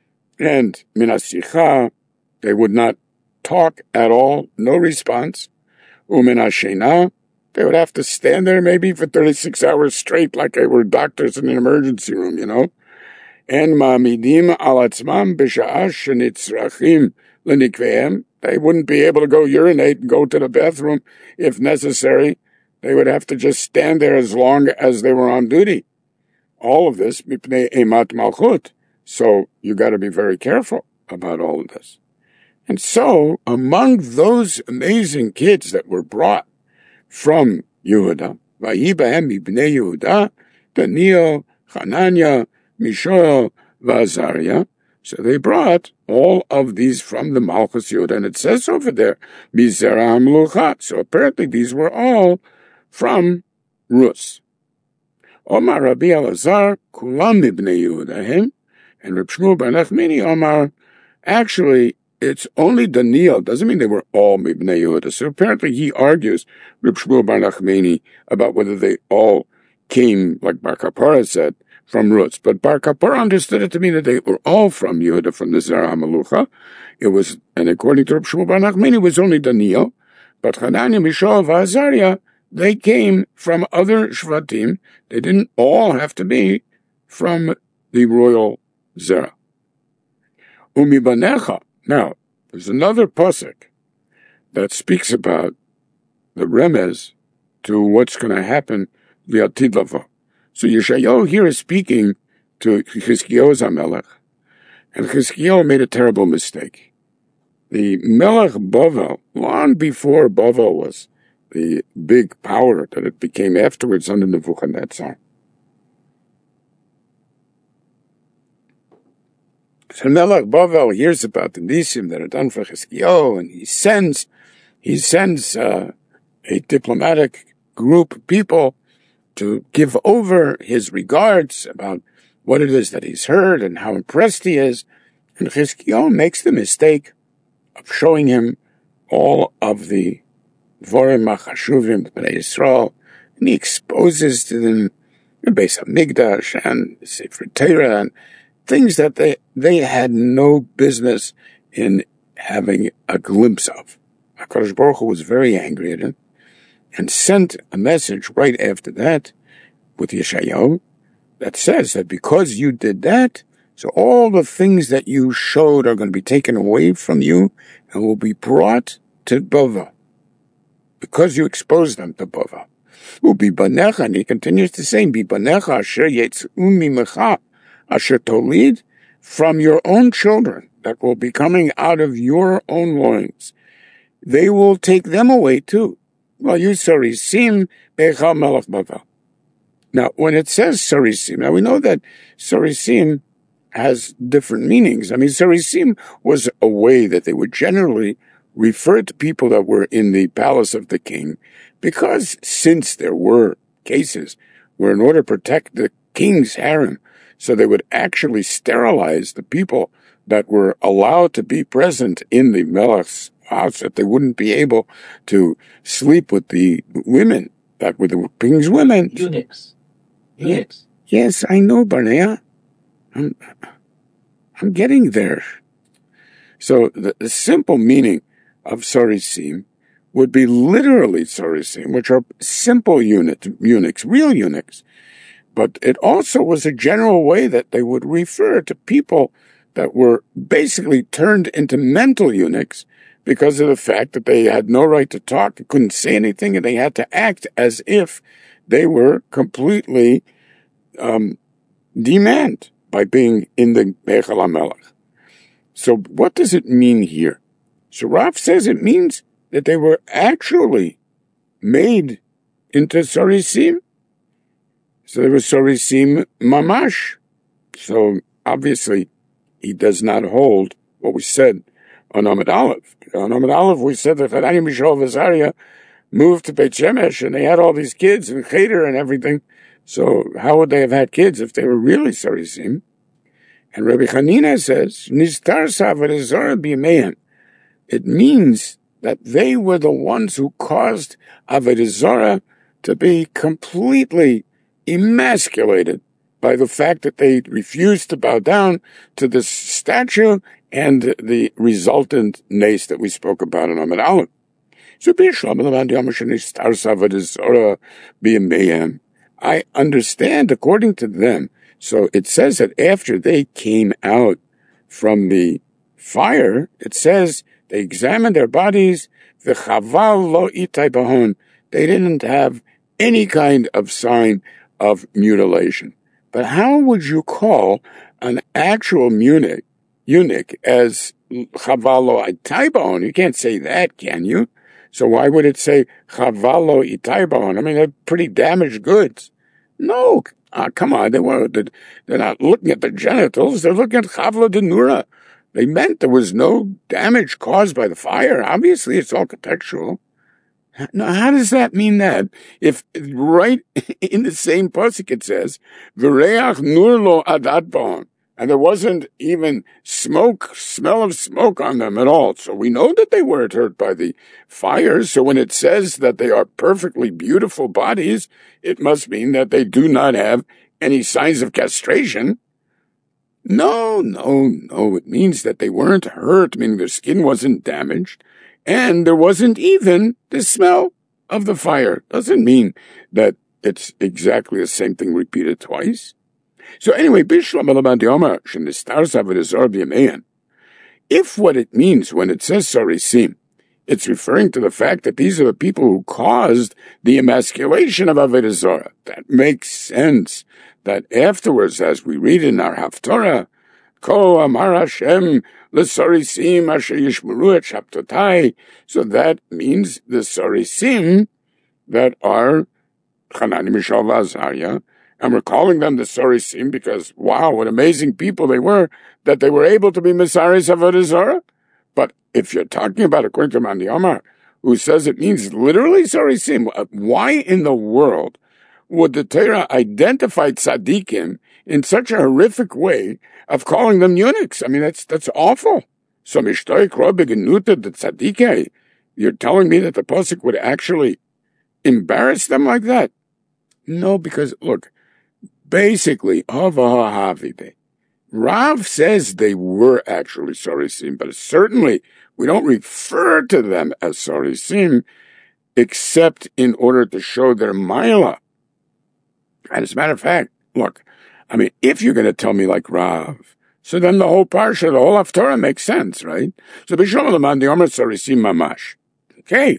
[SPEAKER 1] And min hasicha, they would not talk at all, no response. Umin hashena, they would have to stand there maybe for thirty-six hours straight like they were doctors in an emergency room, you know. And ma'amidim al atzmam b'sha'ah shenitzrachim lenikvehem. They wouldn't be able to go urinate and go to the bathroom if necessary. They would have to just stand there as long as they were on duty. All of this, mipnei emat malchut. So you got to be very careful about all of this. And so, among those amazing kids that were brought from Yehuda, Vayi b'hem mibnei Yehuda, Daniel, Hananiah, Mishael, Azariah. So they brought all of these from the Malchus Yehuda, and it says over there, Mizera HaMeluchat. So apparently these were all from Rus. Omar Rabbi Elazar, Kulam Ibnei Yehuda, and Reb Shmuel bar Nachmani Omar, actually, it's only Daniel. Doesn't mean they were all Mibnei Yehuda. So apparently he argues, Reb Shmuel bar Nachmani, about whether they all came, like Bar Kapara said, from Rutz. But Bar Kapara understood it to mean that they were all from Yehuda, from the Zera HaMelucha. It was, and according to Reb Shmuel bar Nachmani, it was only Daniel. But Hananiah, Mishael, and Azariah, they came from other Shvatim. They didn't all have to be from the royal Zera. Umibanecha. Now, there's another pasuk that speaks about the remez to what's going to happen li'atid lavo. So Yeshayahu here is speaking to Chizkiyahu HaMelech, and Chizkiyahu made a terrible mistake. The Melech Bavel, long before Bavel was the big power that it became afterwards under Nebuchadnezzar, so Melech Bavel hears about the Nisim that are done for Chizkiyahu, and he sends, he sends uh, a diplomatic group of people to give over his regards about what it is that he's heard and how impressed he is. And Chizkiyahu makes the mistake of showing him all of the Dvorim HaChashuvim, the Bnei Yisrael, and he exposes to them the Beis HaMikdash and Sefer Torah and things that they, they had no business in having a glimpse of. HaKadosh Baruch Hu was very angry at him and sent a message right after that with Yeshayahu that says that because you did that, so all the things that you showed are going to be taken away from you and will be brought to Bava, because you exposed them to Bava. Ubibanecha, and he continues to say, Bibanecha asher yetz'u mimecha asher tolid, from your own children that will be coming out of your own loins, they will take them away too. Well, you sarisim bechal melech Bava. Now, when it says sarisim, now we know that sarisim has different meanings. I mean, sarisim was a way that they would generally refer to people that were in the palace of the king, because since there were cases where in order to protect the king's harem, so they would actually sterilize the people that were allowed to be present in the melech's house, that they wouldn't be able to sleep with the women that were the king's women.
[SPEAKER 2] Eunuchs. Eunuchs.
[SPEAKER 1] Yes, I know, Barnea. I'm, I'm getting there. So the, the simple meaning of sarisim would be literally sarisim, which are simple unit, eunuchs, real eunuchs. But it also was a general way that they would refer to people that were basically turned into mental eunuchs because of the fact that they had no right to talk, they couldn't say anything, and they had to act as if they were completely um, demand by being in the Bechal HaMelech. So what does it mean here? So Rav says it means that they were actually made into sarisim. So they were sarisim mamash. So obviously he does not hold what we said on Amud Aleph. On Amud Aleph we said that Hananiah, Mishael, and Azariah moved to Beit Shemesh and they had all these kids and Cheder and everything. So how would they have had kids if they were really sarisim? And Rabbi Hanina says, Nistar Avodah Zarah b'yameim. It means that they were the ones who caused Avodah Zarah to be completely emasculated by the fact that they refused to bow down to this statue and the resultant nace that we spoke about in Amud Aleph. So, I understand, according to them, so it says that after they came out from the fire, it says they examined their bodies, v'chaval lo itai bahon. They didn't have any kind of sign of mutilation. But how would you call an actual eunuch, eunuch as chaval lo itai bahon? You can't say that, can you? So why would it say chaval lo itai bahon? I mean, they're pretty damaged goods. No, uh, come on, they were, they're not looking at the genitals, they're looking at chavla denura. They meant there was no damage caused by the fire. Obviously, it's all contextual. Now, how does that mean that? If right in the same pasuk it says, "V'reach nur lo adat bahon," and there wasn't even smoke, smell of smoke on them at all. So we know that they weren't hurt by the fire. So when it says that they are perfectly beautiful bodies, it must mean that they do not have any signs of castration. No, no, no. It means that they weren't hurt, meaning their skin wasn't damaged, and there wasn't even the smell of the fire. Doesn't mean that it's exactly the same thing repeated twice. So anyway, if what it means when it says sarisim, it's referring to the fact that these are the people who caused the emasculation of Avodah Zarah, that makes sense. That afterwards, as we read in our Haftorah, Ko Amar Hashem l'sarisim asher yishmeru et shabtotai. So that means the sarisim that are Hananiah, Mishael, and Azariah, and we're calling them the sarisim because, wow, what amazing people they were, that they were able to be Mesaris Avodah Zarah. But if you're talking about, according to Mandi Omar, who says it means literally sarisim, why in the world would the Torah identify tzaddikim in such a horrific way of calling them eunuchs? I mean, that's that's awful. So mishtoik ro begenuta the tzaddikei. You're telling me that the pasuk would actually embarrass them like that? No, because look, basically, hava ha'havide. Rav says they were actually Sorisim, but certainly we don't refer to them as Sorisim except in order to show their Maila. And as a matter of fact, look, I mean, if you're going to tell me like Rav, so then the whole Parsha, the whole Haftorah makes sense, right? So B'Shalom Laman the Omer Sorisim Mamash. Okay.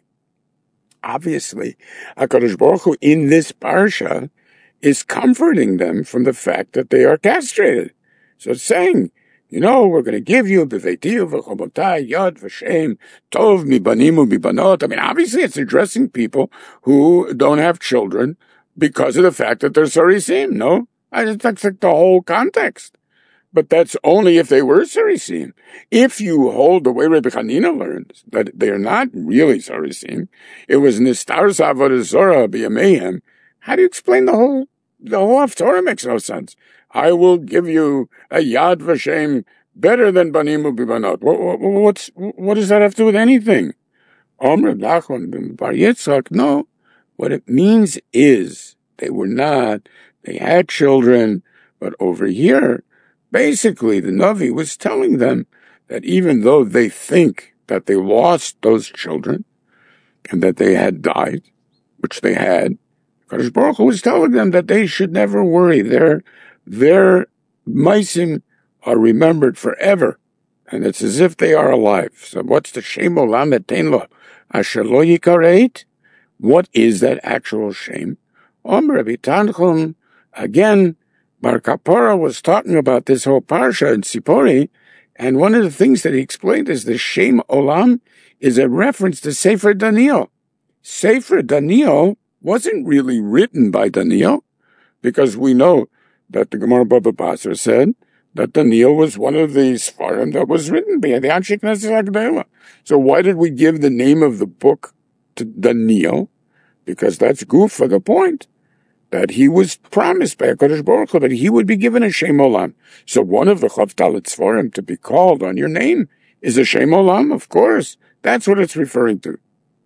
[SPEAKER 1] Obviously, HaKadosh Baruch Hu in this Parsha is comforting them from the fact that they are castrated. So it's saying, you know, we're going to give you b'veitiyu v'chobotai yad v'shem tov mibanimu mibanot. I mean, obviously it's addressing people who don't have children because of the fact that they're sorisim, no? I just that's like the whole context. But that's only if they were sorisim. If you hold the way Rebbe Chanina learns, that they're not really sorisim, it was nistar avodah zorah b'yamehem, how do you explain the whole, the whole Haftorah makes no sense. I will give you a Yad Vashem better than Banimu Bibanot. What, what's, what does that have to do with anything? Omer Nachman Bar Yitzchak, no. What it means is they were not, they had children, but over here, basically the Navi was telling them that even though they think that they lost those children and that they had died, which they had, Kadosh Baruch Hu was telling them that they should never worry. Their, their maisim are remembered forever. And it's as if they are alive. So what's the Shem Olam Etein Lo Asher Lo Yikareit? What is that actual shame? Om Rabbi Tanchum, again, Bar Kapora was talking about this whole parsha in Sipori, and one of the things that he explained is the Shem Olam is a reference to Sefer Daniel. Sefer Daniel wasn't really written by Daniel, because we know that the Gemara Baba Basra said that Daniel was one of the Sfarim that was written by the Anshe Knesset Agdela. So why did we give the name of the book to Daniel? Because that's goof for the point that he was promised by HaKadosh Baruch Hu that he would be given a Shem Olam. So one of the Chavtalit Sfarim to be called on your name is a Shem Olam, of course. That's what it's referring to.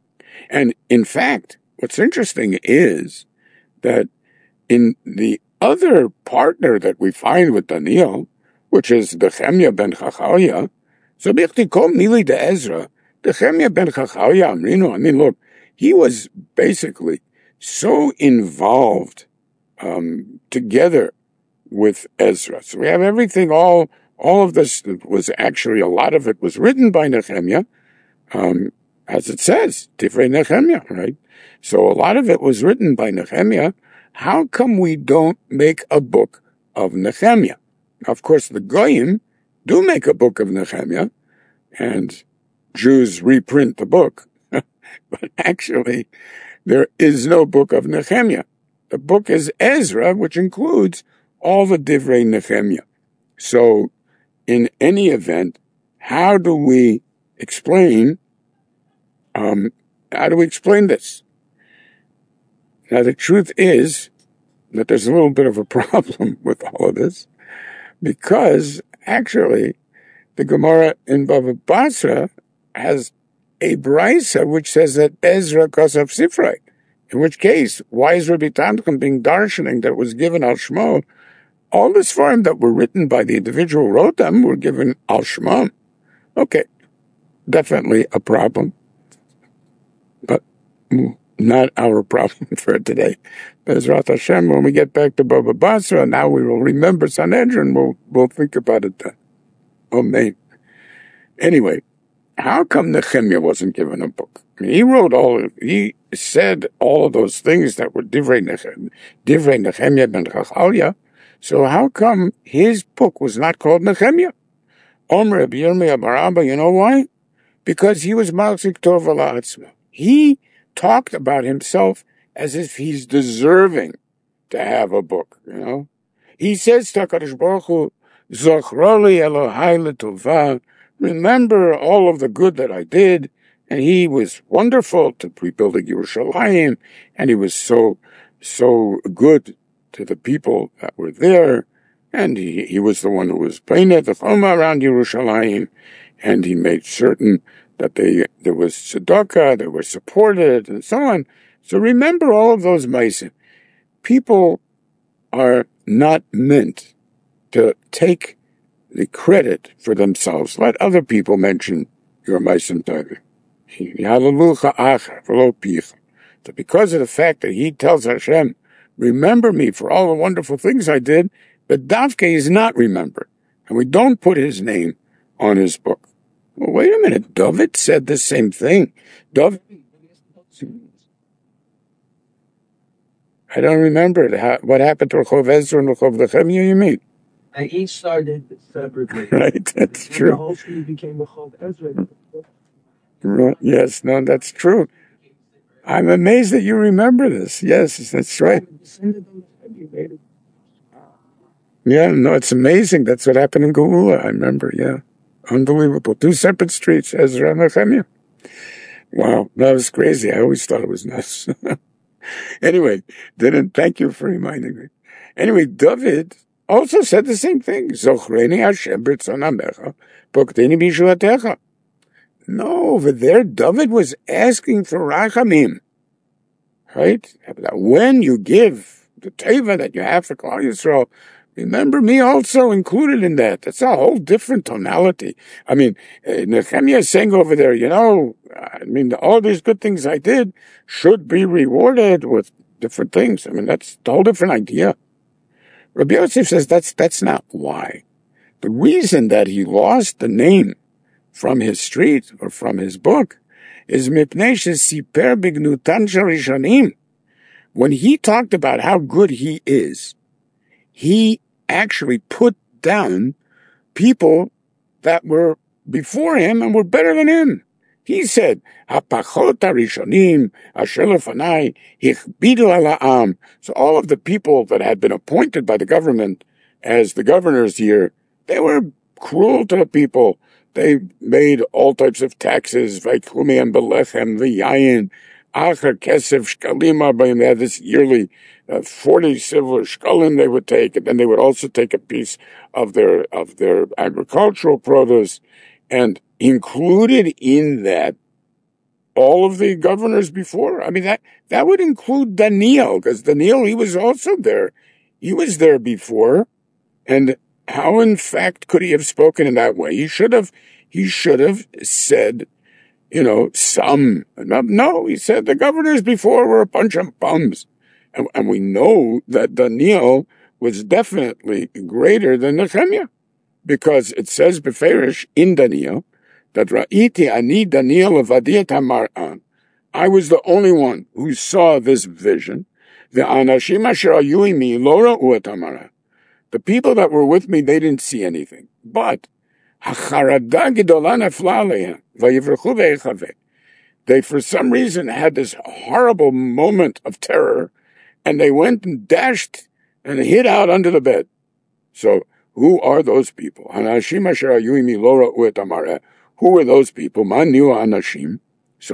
[SPEAKER 1] And in fact, what's interesting is that in the other partner that we find with Daniel, which is Nehemiah ben Chachaliah, so B'chtikol Mili de Ezra, Nehemiah ben Chachaliah Amrino, I mean, look, he was basically so involved um, together with Ezra. So we have everything, all all of this was actually, a lot of it was written by Nehemiah, um, as it says, Divrei Nehemiah, right? So a lot of it was written by Nehemiah. How come we don't make a book of Nehemiah? Of course, the Goyim do make a book of Nehemiah, and Jews reprint the book. But actually, there is no book of Nehemiah. The book is Ezra, which includes all the Divrei Nehemiah. So, in any event, how do we explain, um, how do we explain this? Now, the truth is that there's a little bit of a problem with all of this, because actually, the Gemara in Bava Basra has a brisa which says that Ezra Kosav Sifrei. In which case, why is Rabbi Tanchum being darshaning that was given al Shmo? All the Sfarim that were written by the individual who wrote them were given al Shmo. Okay, definitely a problem, but not our problem for today. Bezrat Hashem, when we get back to Bava Basra, now we will remember Sanhedrin. We'll we'll think about it then. Amen. Anyway, how come Nehemiah wasn't given a book? I mean, he wrote all, he said all of those things that were Divrei Nehemiah, Divrei Nehemiah ben Chachaliah. So how come his book was not called Nehemiah? Omer Rabbi Yirmiyah bar Abba, you know why? Because he was Malzik Tov ala Atzmo. He talked about himself as if he's deserving to have a book, you know? He says to HaKadosh Baruch Hu, Zochroli Elohai L'tovah, remember all of the good that I did. And he was wonderful to rebuilding Yerushalayim, and he was so, so good to the people that were there. And he, he was the one who was playing at the Choma around Yerushalayim, and he made certain that they, there was tzedakah, they were supported, and so on. So remember all of those meisim. People are not meant to take the credit for themselves. Let other people mention your Meisim Tovim. So because of the fact that he tells Hashem, remember me for all the wonderful things I did, but Davke is not remembered. And we don't put his name on his book. Well, wait a minute. David said the same thing. David, I don't remember it. How, what happened to Rechov Ezra and Rechov Nehemiah, you mean?
[SPEAKER 2] They each started separately.
[SPEAKER 1] Right, that's
[SPEAKER 2] And
[SPEAKER 1] true.
[SPEAKER 2] the whole thing became Rechov Ezra.
[SPEAKER 1] Right. Yes, no, that's true. I'm amazed that you remember this. Yes, that's right. Yeah, no, it's amazing. That's what happened in Geula, I remember, yeah. Unbelievable. Two separate streets, Ezra and Nehemiah. Wow, that was crazy. I always thought it was nuts. Anyway, didn't, thank you for reminding me. Anyway, David also said the same thing. Zochreni Hashem b'ritzon amecha, pokteni b'yeshuatecha. No, over there, David was asking for rachamim. Right? When you give the teva that you have for Klal Yisrael, remember me also included in that. That's a whole different tonality. I mean, uh, Nehemiah is saying over there, you know, I mean, all these good things I did should be rewarded with different things. I mean, that's a whole different idea. Rabbi Yosef says that's that's not why. The reason that he lost the name from his street or from his book is mipnei shesiper bignutan sharishanim. When he talked about how good he is, he actually put down people that were before him and were better than him. He said, "Hapachot harishonim asher lefanai hichbidu al ha'am." So all of the people that had been appointed by the government as the governors here, they were cruel to the people. They made all types of taxes, vayklumi belechem v'yayin, acher kesef shkalim. They had this yearly uh, forty silver shkalim they would take, and then they would also take a piece of their of their agricultural produce, and included in that all of the governors before. I mean, that that would include Daniel, because Daniel, he was also there. He was there before, and how, in fact, could he have spoken in that way? He should have, he should have said, you know, some. No, he said the governors before were a bunch of bums. And, and we know that Daniel was definitely greater than Nehemiah, because it says beferish in Daniel that Ra'iti ani Daniel avadiyat hamar'an. I was the only one who saw this vision. The anashim asher hayu imi lo ra'u et hamar'an. The people that were with me, they didn't see anything. But they, for some reason, had this horrible moment of terror, and they went and dashed and hid out under the bed. So, who are those people? Who were those people? So,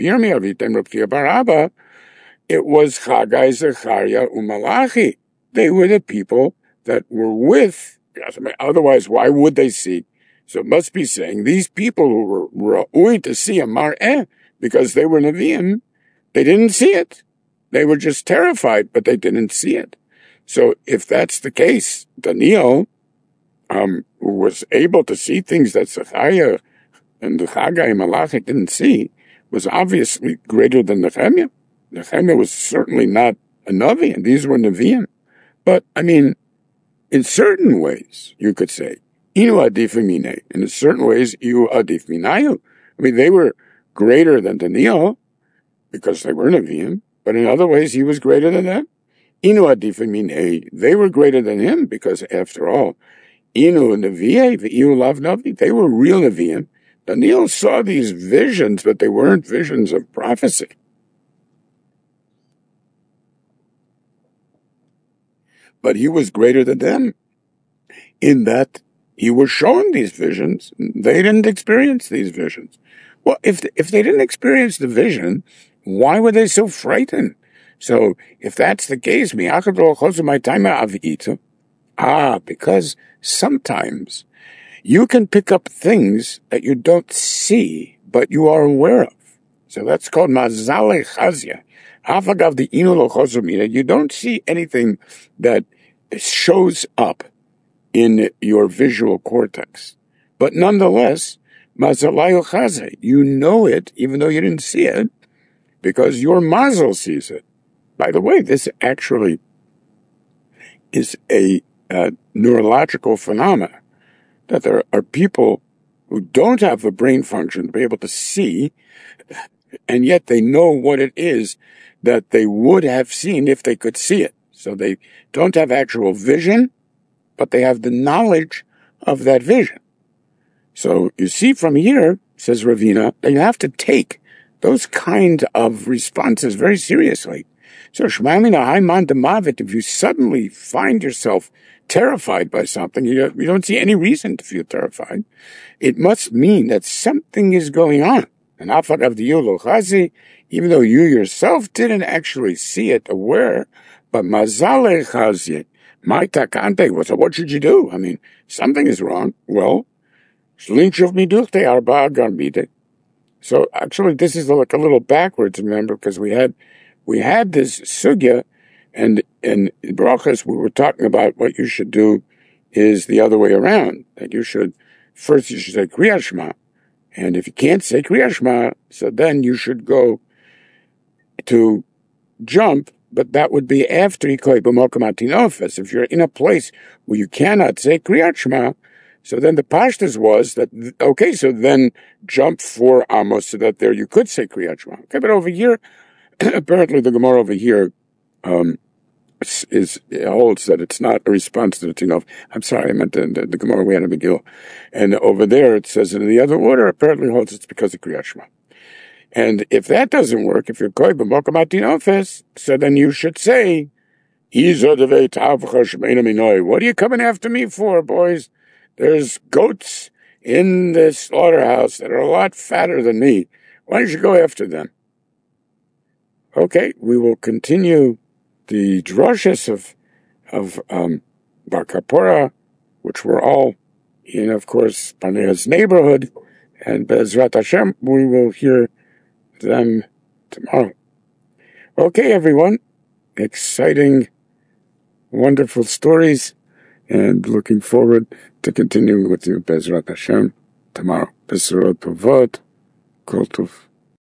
[SPEAKER 1] it was Chagai, Zechariah, Umalachi. They were the people that were with, otherwise, why would they see? So it must be saying these people who were ra'ui to see a mar'eh, because they were Nevi'im, they didn't see it. They were just terrified, but they didn't see it. So if that's the case, Daniel, um, who was able to see things that Zechariah and the Chagai and Malachi didn't see, was obviously greater than Nehemiah. Nehemiah was certainly not a Navi, and these were Nevi'im. But, I mean, in certain ways, you could say, Inu adif minei. In certain ways, Iu adif minayu. I mean, they were greater than Daniel because they were Nevi'im, but in other ways, he was greater than them. Inu adif minei. They were greater than him because, after all, Inu Nevi'e v'iu lav Navi. They were real Nevi'im. Daniel saw these visions, but they weren't visions of prophecy. But he was greater than them in that he was shown these visions. They didn't experience these visions. Well, if if they didn't experience the vision, why were they so frightened? So if that's the case, ah, because sometimes you can pick up things that you don't see, but you are aware of. So that's called mazale chazia. You don't see anything that shows up in your visual cortex. But nonetheless, mazalayu chaze, you know it, even though you didn't see it, because your mazel sees it. By the way, this actually is a uh, neurological phenomena, that there are people who don't have the brain function to be able to see, and yet they know what it is that they would have seen if they could see it. So they don't have actual vision, but they have the knowledge of that vision. So you see from here, says Ravina, that you have to take those kind of responses very seriously. So Shmaimina Haiman Demavit, if you suddenly find yourself terrified by something, you, you don't see any reason to feel terrified, it must mean that something is going on. And Afar of the Yulul Chazi, even though you yourself didn't actually see it, aware, but Mazale Chazi, my takante was, what should you do? I mean, something is wrong. Well, so actually, this is like a little backwards, remember, because we had we had this sugya, and in brachas we were talking about what you should do is the other way around. That you should first you should say Kriyat Shema, and if you can't say Kriyat Shema, so then you should go to jump. But that would be after Ikoy b'mokom hatinofes. If you're in a place where you cannot say Kriyat Shema, so then the pashtus was that, okay, so then jump for Amos so that there you could say Kriyat Shema. Okay, but over here, apparently the Gemara over here um, is, is holds that it's not a response to the Tinof. I'm sorry, I meant the, the, the Gemara we had in McGill. And over there it says in the other order, apparently holds it's because of Kriyat Shema. And if that doesn't work, if you're Koy b'mokom hatinofes, so then you should say, what are you coming after me for, boys? There's goats in the slaughterhouse that are a lot fatter than me. Why don't you go after them? Okay, we will continue the drushes of of um, Bar Kapora, which were all in, of course, Panea's neighborhood, and Bezrat Hashem, we will hear them tomorrow. Okay, everyone, exciting, wonderful stories, and looking forward to continuing with you, Bezrat Hashem, tomorrow. Besorot Tovot, Kol Tov.